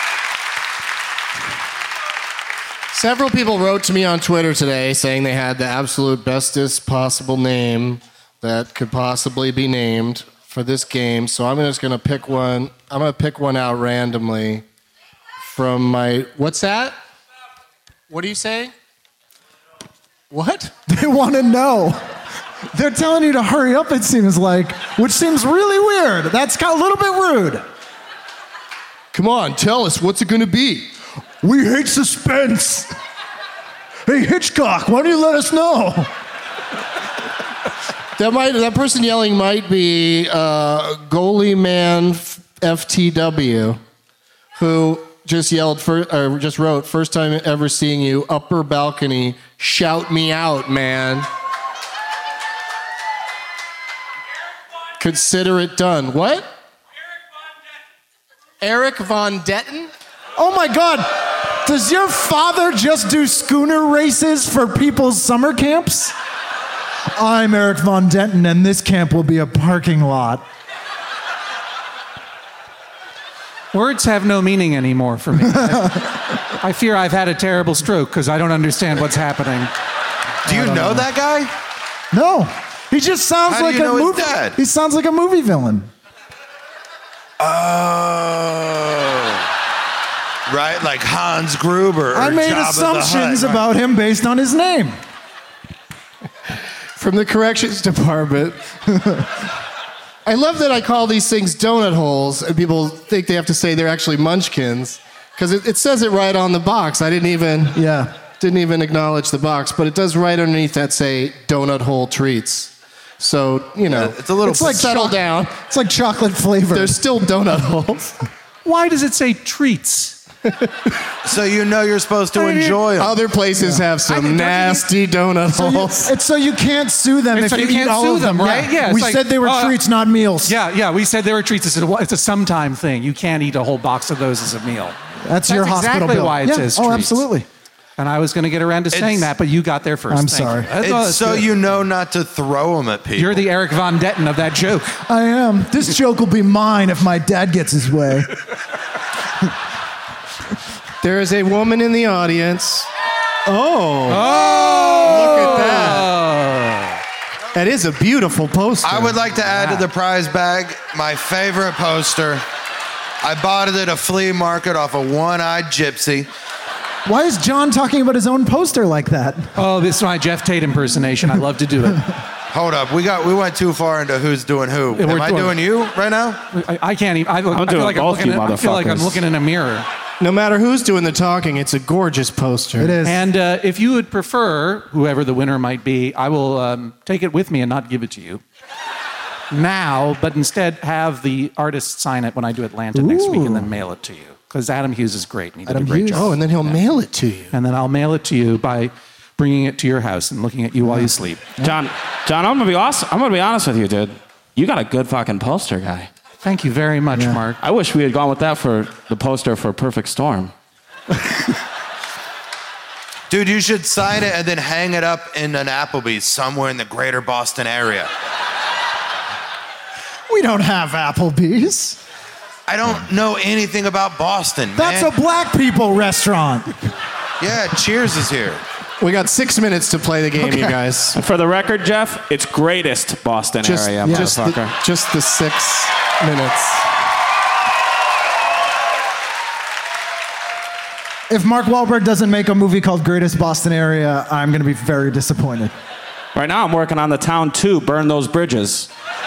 Several people wrote to me on Twitter today saying they had the absolute bestest possible name that could possibly be named for this game. So I'm just going to pick one. I'm going to pick one out randomly from my. What's that? What are you saying? What? They want to know. They're telling you to hurry up, it seems like, which seems really weird. That's got a little bit rude. Come on, tell us. What's it going to be? We hate suspense. Hey, Hitchcock, why don't you let us know? That might. That person yelling might be uh, Goalie Man F T W, who just yelled for, or just wrote, "First time ever seeing you, upper balcony, shout me out, man." Consider it done. What? Eric Von Detten? Oh my God. Does your father just do schooner races for people's summer camps? I'm Eric Von Denton, and this camp will be a parking lot. Words have no meaning anymore for me. I, I fear I've had a terrible stroke because I don't understand what's happening. Do you know, know. that guy? No, he just sounds How do like you a know his movie. dad? He sounds like a movie villain. Oh. Right? Like Hans Gruber. Or I made Jabba the assumptions Hutt. about him based on his name. From the corrections department. I love that I call these things donut holes, and people think they have to say they're actually munchkins, because it, it says it right on the box. I didn't even Yeah. didn't even acknowledge the box, but it does right underneath that say donut hole treats. So you know, Yeah, it's a little- It's like settle choc- down. It's like chocolate flavor. There's still donut holes. Why does it say treats? So you know you're supposed to I mean, enjoy them. Other places have I some think- nasty donut So you, holes. it's so you can't sue them It's if so you, you eat can't all sue of them, them, right? Yeah, it's we like, said they were uh, treats, not meals. Yeah, yeah. We said they were treats. It's a, it's a sometime thing. You can't eat a whole box of those as a meal. That's, your That's hospital exactly bill. why it yeah. says Oh, treats. absolutely. And I was going to get around to saying It's- that, but you got there first. I'm Thank sorry. you. That's- It's oh, that's so good. you know not to throw them at people. You're the Eric Von Detten of that joke. I am. This joke will be mine if my dad gets his way. There is a woman in the audience. Oh, Oh! look at that. That is a beautiful poster. I would like to add to the prize bag my favorite poster. I bought it at a flea market off a one-eyed gypsy. Why is John talking about his own poster like that? Oh, this is my Jeff Tate impersonation. I love to do it. Hold up, we got we went too far into who's doing who. Yeah, we're Am I doing- doing you right now? I, I can't even. I, look, I'm I doing feel like I'm both looking you at, I feel like I'm motherfuckers. looking in a mirror. No matter who's doing the talking, it's a gorgeous poster. It is. And uh, if you would prefer, whoever the winner might be, I will um, take it with me and not give it to you now, but instead have the artist sign it when I do Atlanta next week and then mail it to you. Because Adam Hughes is great and he did Adam a great Hughes? job. Oh, and then he'll mail it to you. And then I'll mail it to you by bringing it to your house and looking at you while you sleep. John, John, I'm gonna be awesome. I'm gonna be honest with you, dude. You got a good fucking poster, guy. Thank you very much, Mark. I wish we had gone with that for the poster for Perfect Storm. Dude, you should sign it and then hang it up in an Applebee's somewhere in the greater Boston area. We don't have Applebee's. I don't know anything about Boston, That's man. a black people restaurant. Yeah, Cheers is here. We got six minutes to play the game, Okay. you guys. For the record, Jeff, it's greatest Boston Just, area, just, the, motherfucker. just the six minutes. If Mark Wahlberg doesn't make a movie called Greatest Boston Area, I'm going to be very disappointed. Right now, I'm working on the town two. Burn those bridges.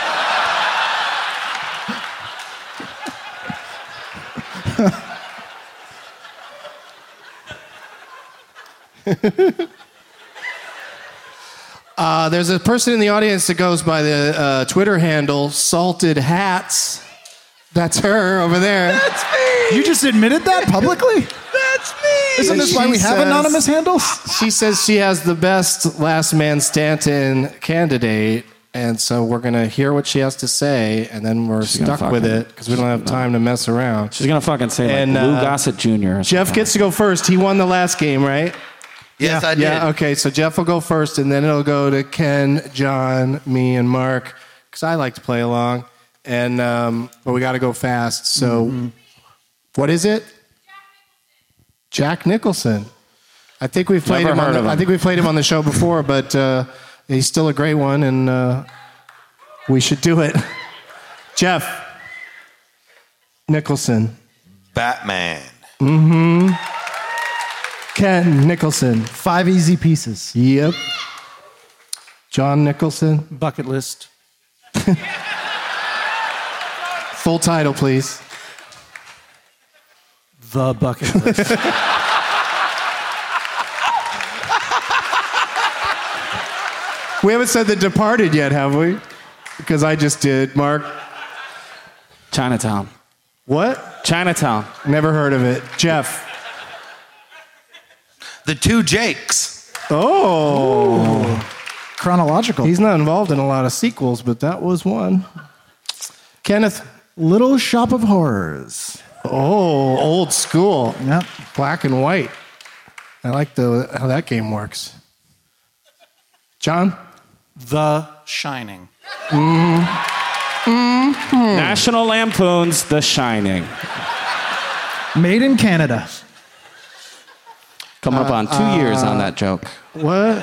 Uh, there's a person in the audience that goes by the uh, Twitter handle Salted Hats. That's her over there. That's me. You just admitted that publicly? That's me. Isn't this And why she we have says- anonymous handles? She says she has the best Last Man Stanton candidate, and so we're gonna hear what she has to say, and then we're She's gonna stuck with fucking- it because we don't have time to mess around. She's gonna fucking say like And, Lou uh, Gossett Junior or Jeff something. gets to go first. He won the last game, right? Yes, I did. Yeah, okay, so Jeff will go first, and then it'll go to Ken, John, me, and Mark, because I like to play along. And um, but we got to go fast. So, Mm-hmm. what is it? Jack Nicholson. I think we've played Never him. On heard the, of him. I think we played him on the show before, but uh, he's still a great one, and uh, we should do it. Jeff Nicholson. Batman. Mm-hmm. Ken Nicholson. Five Easy Pieces. Yep. John Nicholson. Bucket list. Full title, please. The bucket list. We haven't said The Departed yet, have we? Because I just did. Mark. Chinatown. What? Chinatown. Never heard of it. Jeff. The Two Jakes. Oh. Chronological. He's not involved in a lot of sequels, but that was one. Kenneth. Little Shop of Horrors. Oh, old school. Yep. Black and white. I like the how that game works. John? The Shining. Mm-hmm. National Lampoon's The Shining. Made in Canada. Coming up on two Uh, years on that joke. What?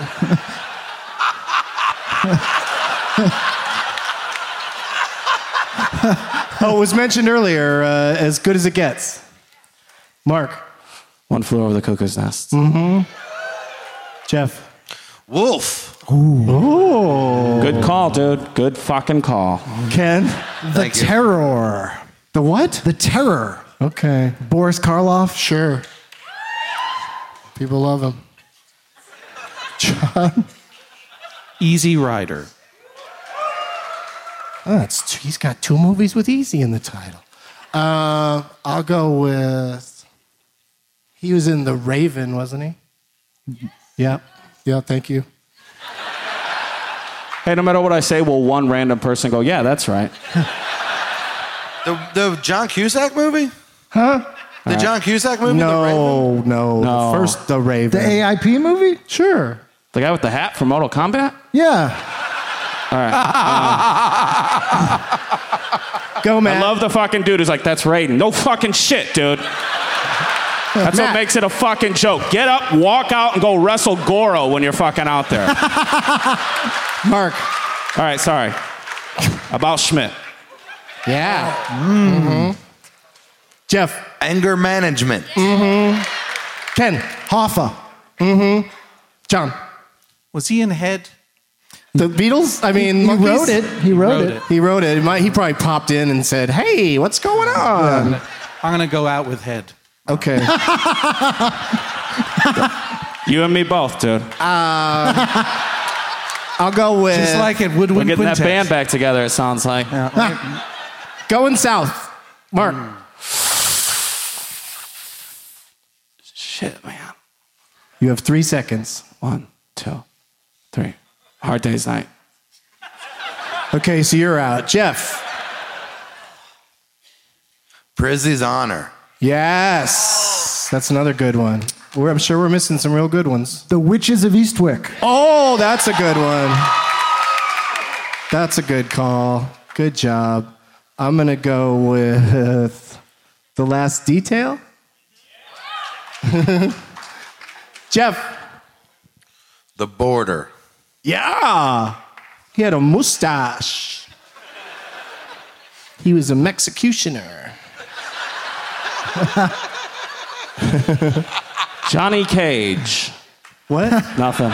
Oh, it was mentioned earlier, uh, As Good as It Gets. Mark. One Flew Over the Cuckoo's Nest. Mm-hmm. Jeff. Wolf. Ooh. Good call, dude. Good fucking call. Ken. The Terror. The what? The Terror. Okay. Boris Karloff. Sure. People love him. John. Easy Rider. Oh, that's two, he's got two movies with Easy in the title. Uh, I'll go with. He was in The Raven, wasn't he? Yeah. Yeah. Thank you. Hey, no matter what I say, will one random person go, yeah, that's right? The the John Cusack movie? Huh? The John Cusack movie? The Raven? No, no, No. The first The Raven. The A I P movie? Sure. The guy with the hat from Mortal Kombat? Yeah. All right. Go, I Matt. love the fucking dude who's like, that's Raiden. No fucking shit, dude. That's what Matt. makes it a fucking joke. Get up, walk out, and go wrestle Goro when you're fucking out there. Mark. All right, sorry. About Schmidt. Yeah. Mm-hmm. Jeff. Anger management. Mm-hmm. Ken. Hoffa. Mm-hmm. John. Was he in Head? The Beatles? I mean, He Monkeys? wrote it. He wrote, Wrote it. it. He wrote it. He might- He probably popped in and said, hey, what's going on? I'm going to go out with Head. Okay. You and me both, dude. I'll go with Just like at We're Woodwind getting that Quintet. band back together, it sounds like. Going South. Mark. Shit, man. You have three seconds. One, two, three. Hard Day's Night. Okay, so you're out. Jeff. Prizzy's Honor. Yes. That's another good one. We're, I'm sure we're missing some real good ones. The Witches of Eastwick. Oh, that's a good one. That's a good call. Good job. I'm going to go with The Last Detail. Jeff. The Border. Yeah. He had a mustache. He was a Mexicutioner. Johnny Cage. What? Nothing.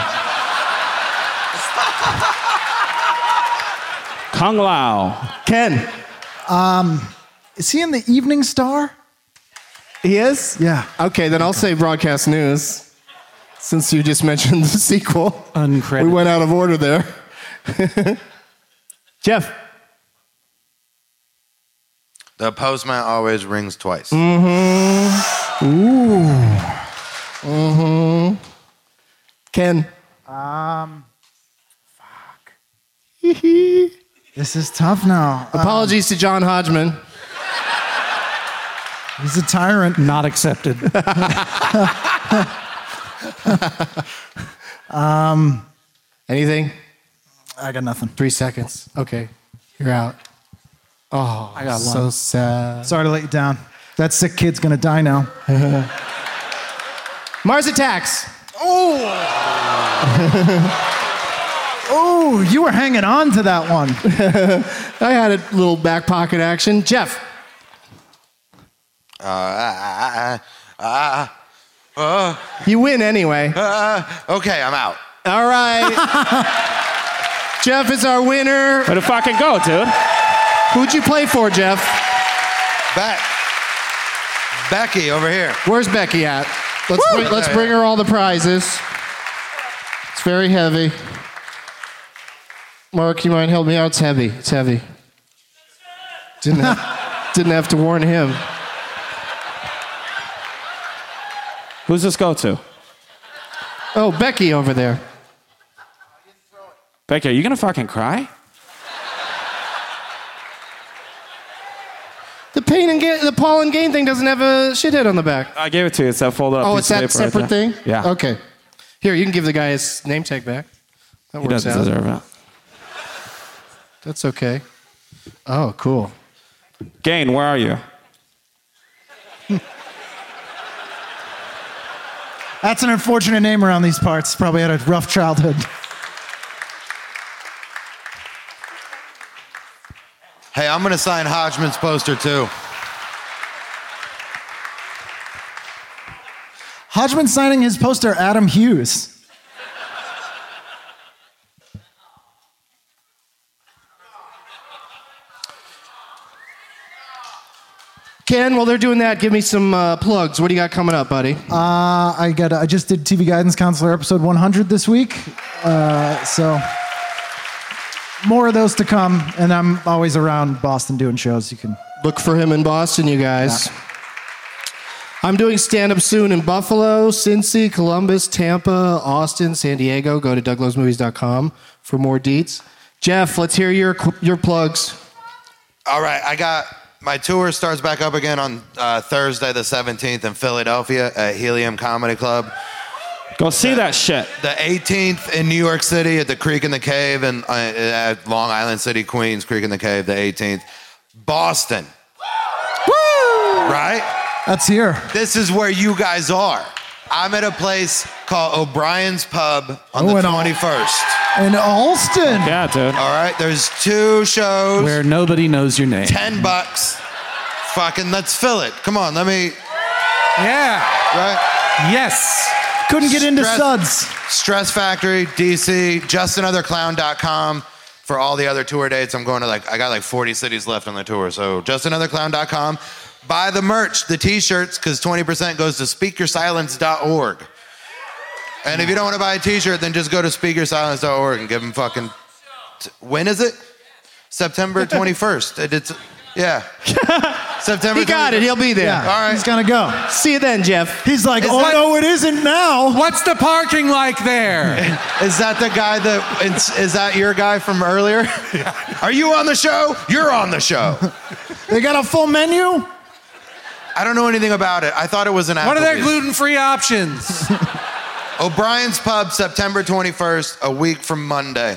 Kung Lao. Ken. Um, is he in the Evening Star? He is? Yeah. Okay, then I'll say Broadcast News, since you just mentioned the sequel. Uncredited. We went out of order there. Jeff. The postman always rings twice. Mm-hmm. Ooh. Mm-hmm. Ken. Um, fuck. This is tough now. Apologies um, to John Hodgman. He's a tyrant. Not accepted. um, Anything? I got nothing. Three seconds. Okay, you're out. Oh, I got so one. sad. Sorry to let you down. That sick kid's gonna die now. Mars Attacks. Oh. Oh, you were hanging on to that one. I had a little back pocket action. Jeff. Uh, uh, uh, uh, uh, you win anyway. Uh, okay, I'm out. All right. Jeff is our winner. Way to fucking go, dude. Who'd you play for, Jeff? Beck. Becky over here. Where's Becky at? Let's bring, let's bring her all the prizes. It's very heavy. Mark, you mind help me out? It's heavy. It's heavy. Didn't have, didn't have to warn him. Who's this go to? Oh, Becky over there. Becky, are you gonna fucking cry? The pain and ga- the Paul and Gain thing doesn't have a shithead on the back. I gave it to you. It's that fold up. Oh, piece it's of that paper right separate there. thing? Yeah. Okay. Here, you can give the guy his name tag back. That He works doesn't out. deserve it. That's okay. Oh, cool. Gain, where are you? That's an unfortunate name around these parts. Probably had a rough childhood. Hey, I'm going to sign Hodgman's poster too. Hodgman signing his poster, Adam Hughes. Ken, while they're doing that, give me some uh, plugs. What do you got coming up, buddy? Uh, I got. I just did T V Guidance Counselor episode one hundred this week, uh, so more of those to come. And I'm always around Boston doing shows. You can look for him in Boston, you guys. Yeah. I'm doing stand-up soon in Buffalo, Cincy, Columbus, Tampa, Austin, San Diego. Go to doug loves movies dot com for more deets. Jeff, let's hear your your plugs. All right, I got my tour starts back up again on uh, Thursday the seventeenth in Philadelphia at Helium Comedy Club. Go see that shit. The eighteenth in New York City at the Creek in the Cave and uh, at Long Island City, Queens, Creek in the Cave, the eighteenth. Boston. Woo! Right? That's here. This is where you guys are. I'm at a place called O'Brien's Pub on Oh, the in Al- twenty-first. In Alston. Yeah, dude. All right, there's two shows. Where nobody knows your name. Ten bucks. Fucking let's fill it. Come on, let me. Yeah. Right? Yes. Couldn't get into Stress- Suds. Stress Factory, D C, just another clown dot com for all the other tour dates. I'm going to like, I got like forty cities left on the tour. So just another clown dot com. Buy the merch, the t-shirts, because twenty percent goes to speak your silence dot org. And if you don't want to buy a t-shirt, then just go to speak your silence dot org and give them fucking, t- when is it? September twenty-first. It, it's, yeah. September He got it. He'll be there. Yeah. All right. He's gonna go. See you then, Jeff. He's like, Is oh that- no, it isn't now. What's the parking like there? Is that the guy that, is, is that your guy from earlier? Are you on the show? You're on the show. They got a full menu. I don't know anything about it. I thought it was an Applebee's. What are their gluten-free options? O'Brien's Pub, September twenty-first, a week from Monday.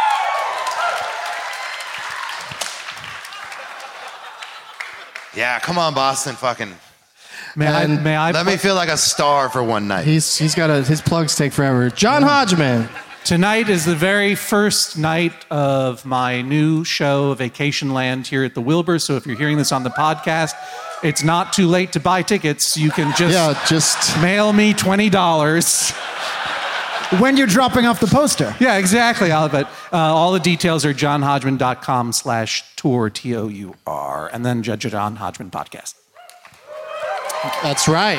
Yeah, come on, Boston, fucking. May I, may I Let me feel like a star for one night. He's he's got a his plugs take forever. John Hodgman. Tonight is the very first night of my new show, Vacation Land, here at the Wilbur. So if you're hearing this on the podcast, it's not too late to buy tickets. You can just, Yeah, just mail me twenty dollars. When you're dropping off the poster. Yeah, exactly. I'll, but uh, all the details are johnhodgman.com slash tour, T O U R, and then Judge John Hodgman podcast. That's right.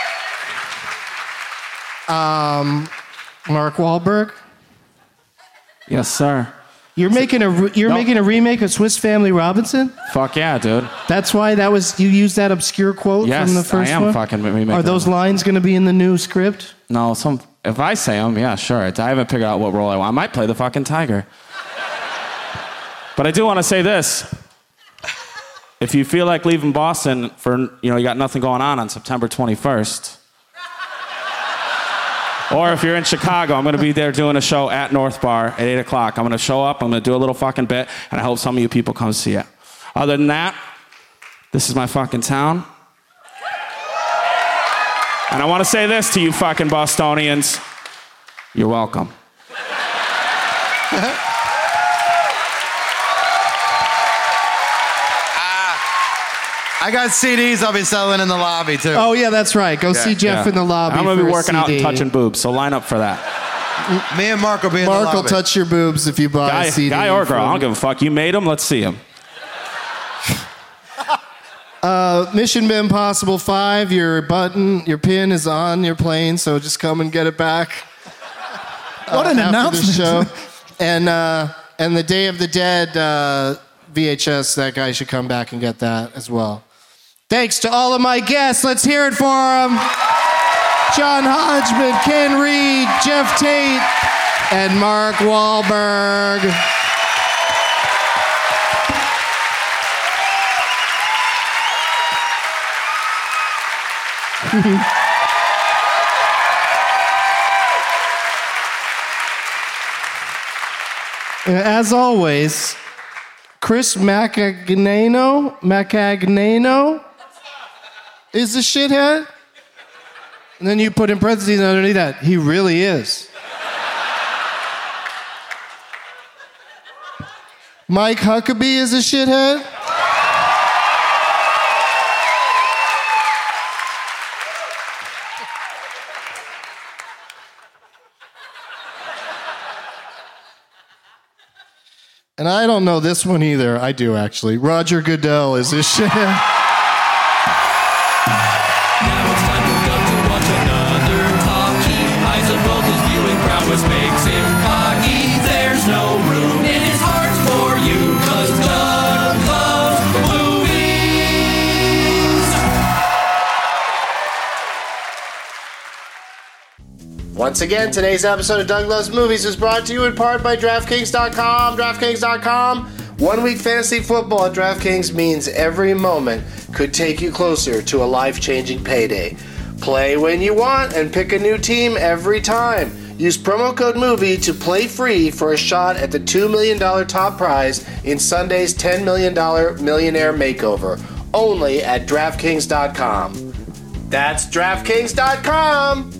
Um, Mark Wahlberg. Yes, sir. You're making a re- you're No. making a remake of Swiss Family Robinson? Fuck yeah, dude. That's why that was you used that obscure quote Yes, from the first I am one? fucking remaking Are those that. lines going to be in the new script? No, some. If I say them, yeah, sure. I haven't figured out what role I want. I might play the fucking tiger. But I do want to say this. If you feel like leaving Boston for, you know, you got nothing going on on September twenty-first, or if you're in Chicago, I'm going to be there doing a show at North Bar at eight o'clock. I'm going to show up, I'm going to do a little fucking bit, and I hope some of you people come see it. Other than that, this is my fucking town. And I want to say this to you fucking Bostonians. You're welcome. I got C Ds I'll be selling in the lobby, too. Oh, yeah, that's right. Go Yeah. see Jeff Yeah. in the lobby. I'm going to for be a working out and C D. touching boobs, so line up for that. Me and Mark will be in Mark the will lobby. touch your boobs if you buy Guy, a C D. guy or girl, I from- don't give a fuck. You made them, let's see them. Uh, Mission Impossible five, your button, your pin is on your plane, so just come and get it back. What an after announcement. the show. And, uh, and the Day of the Dead uh, V H S, that guy should come back and get that as well. Thanks to all of my guests. Let's hear it for them. John Hodgman, Ken Reed, Jeff Tate, and Mark Wahlberg. As always, Chris Macagnano, Macagnano is a shithead. And then you put in parentheses underneath that, he really is. Mike Huckabee is a shithead. And I don't know this one either. I do, actually. Roger Goodell is a shithead. Now it's time for Doug to watch another talkie. I suppose his viewing prowess makes him cocky. There's no room in his heart for you, cause Doug loves movies. Once again, today's episode of Doug Loves Movies is brought to you in part by DraftKings dot com. DraftKings dot com. One week fantasy football at DraftKings means every moment could take you closer to a life-changing payday. Play when you want and pick a new team every time. Use promo code MOVIE to play free for a shot at the two million dollars top prize in Sunday's ten million dollars Millionaire Makeover. Only at DraftKings dot com. That's DraftKings dot com.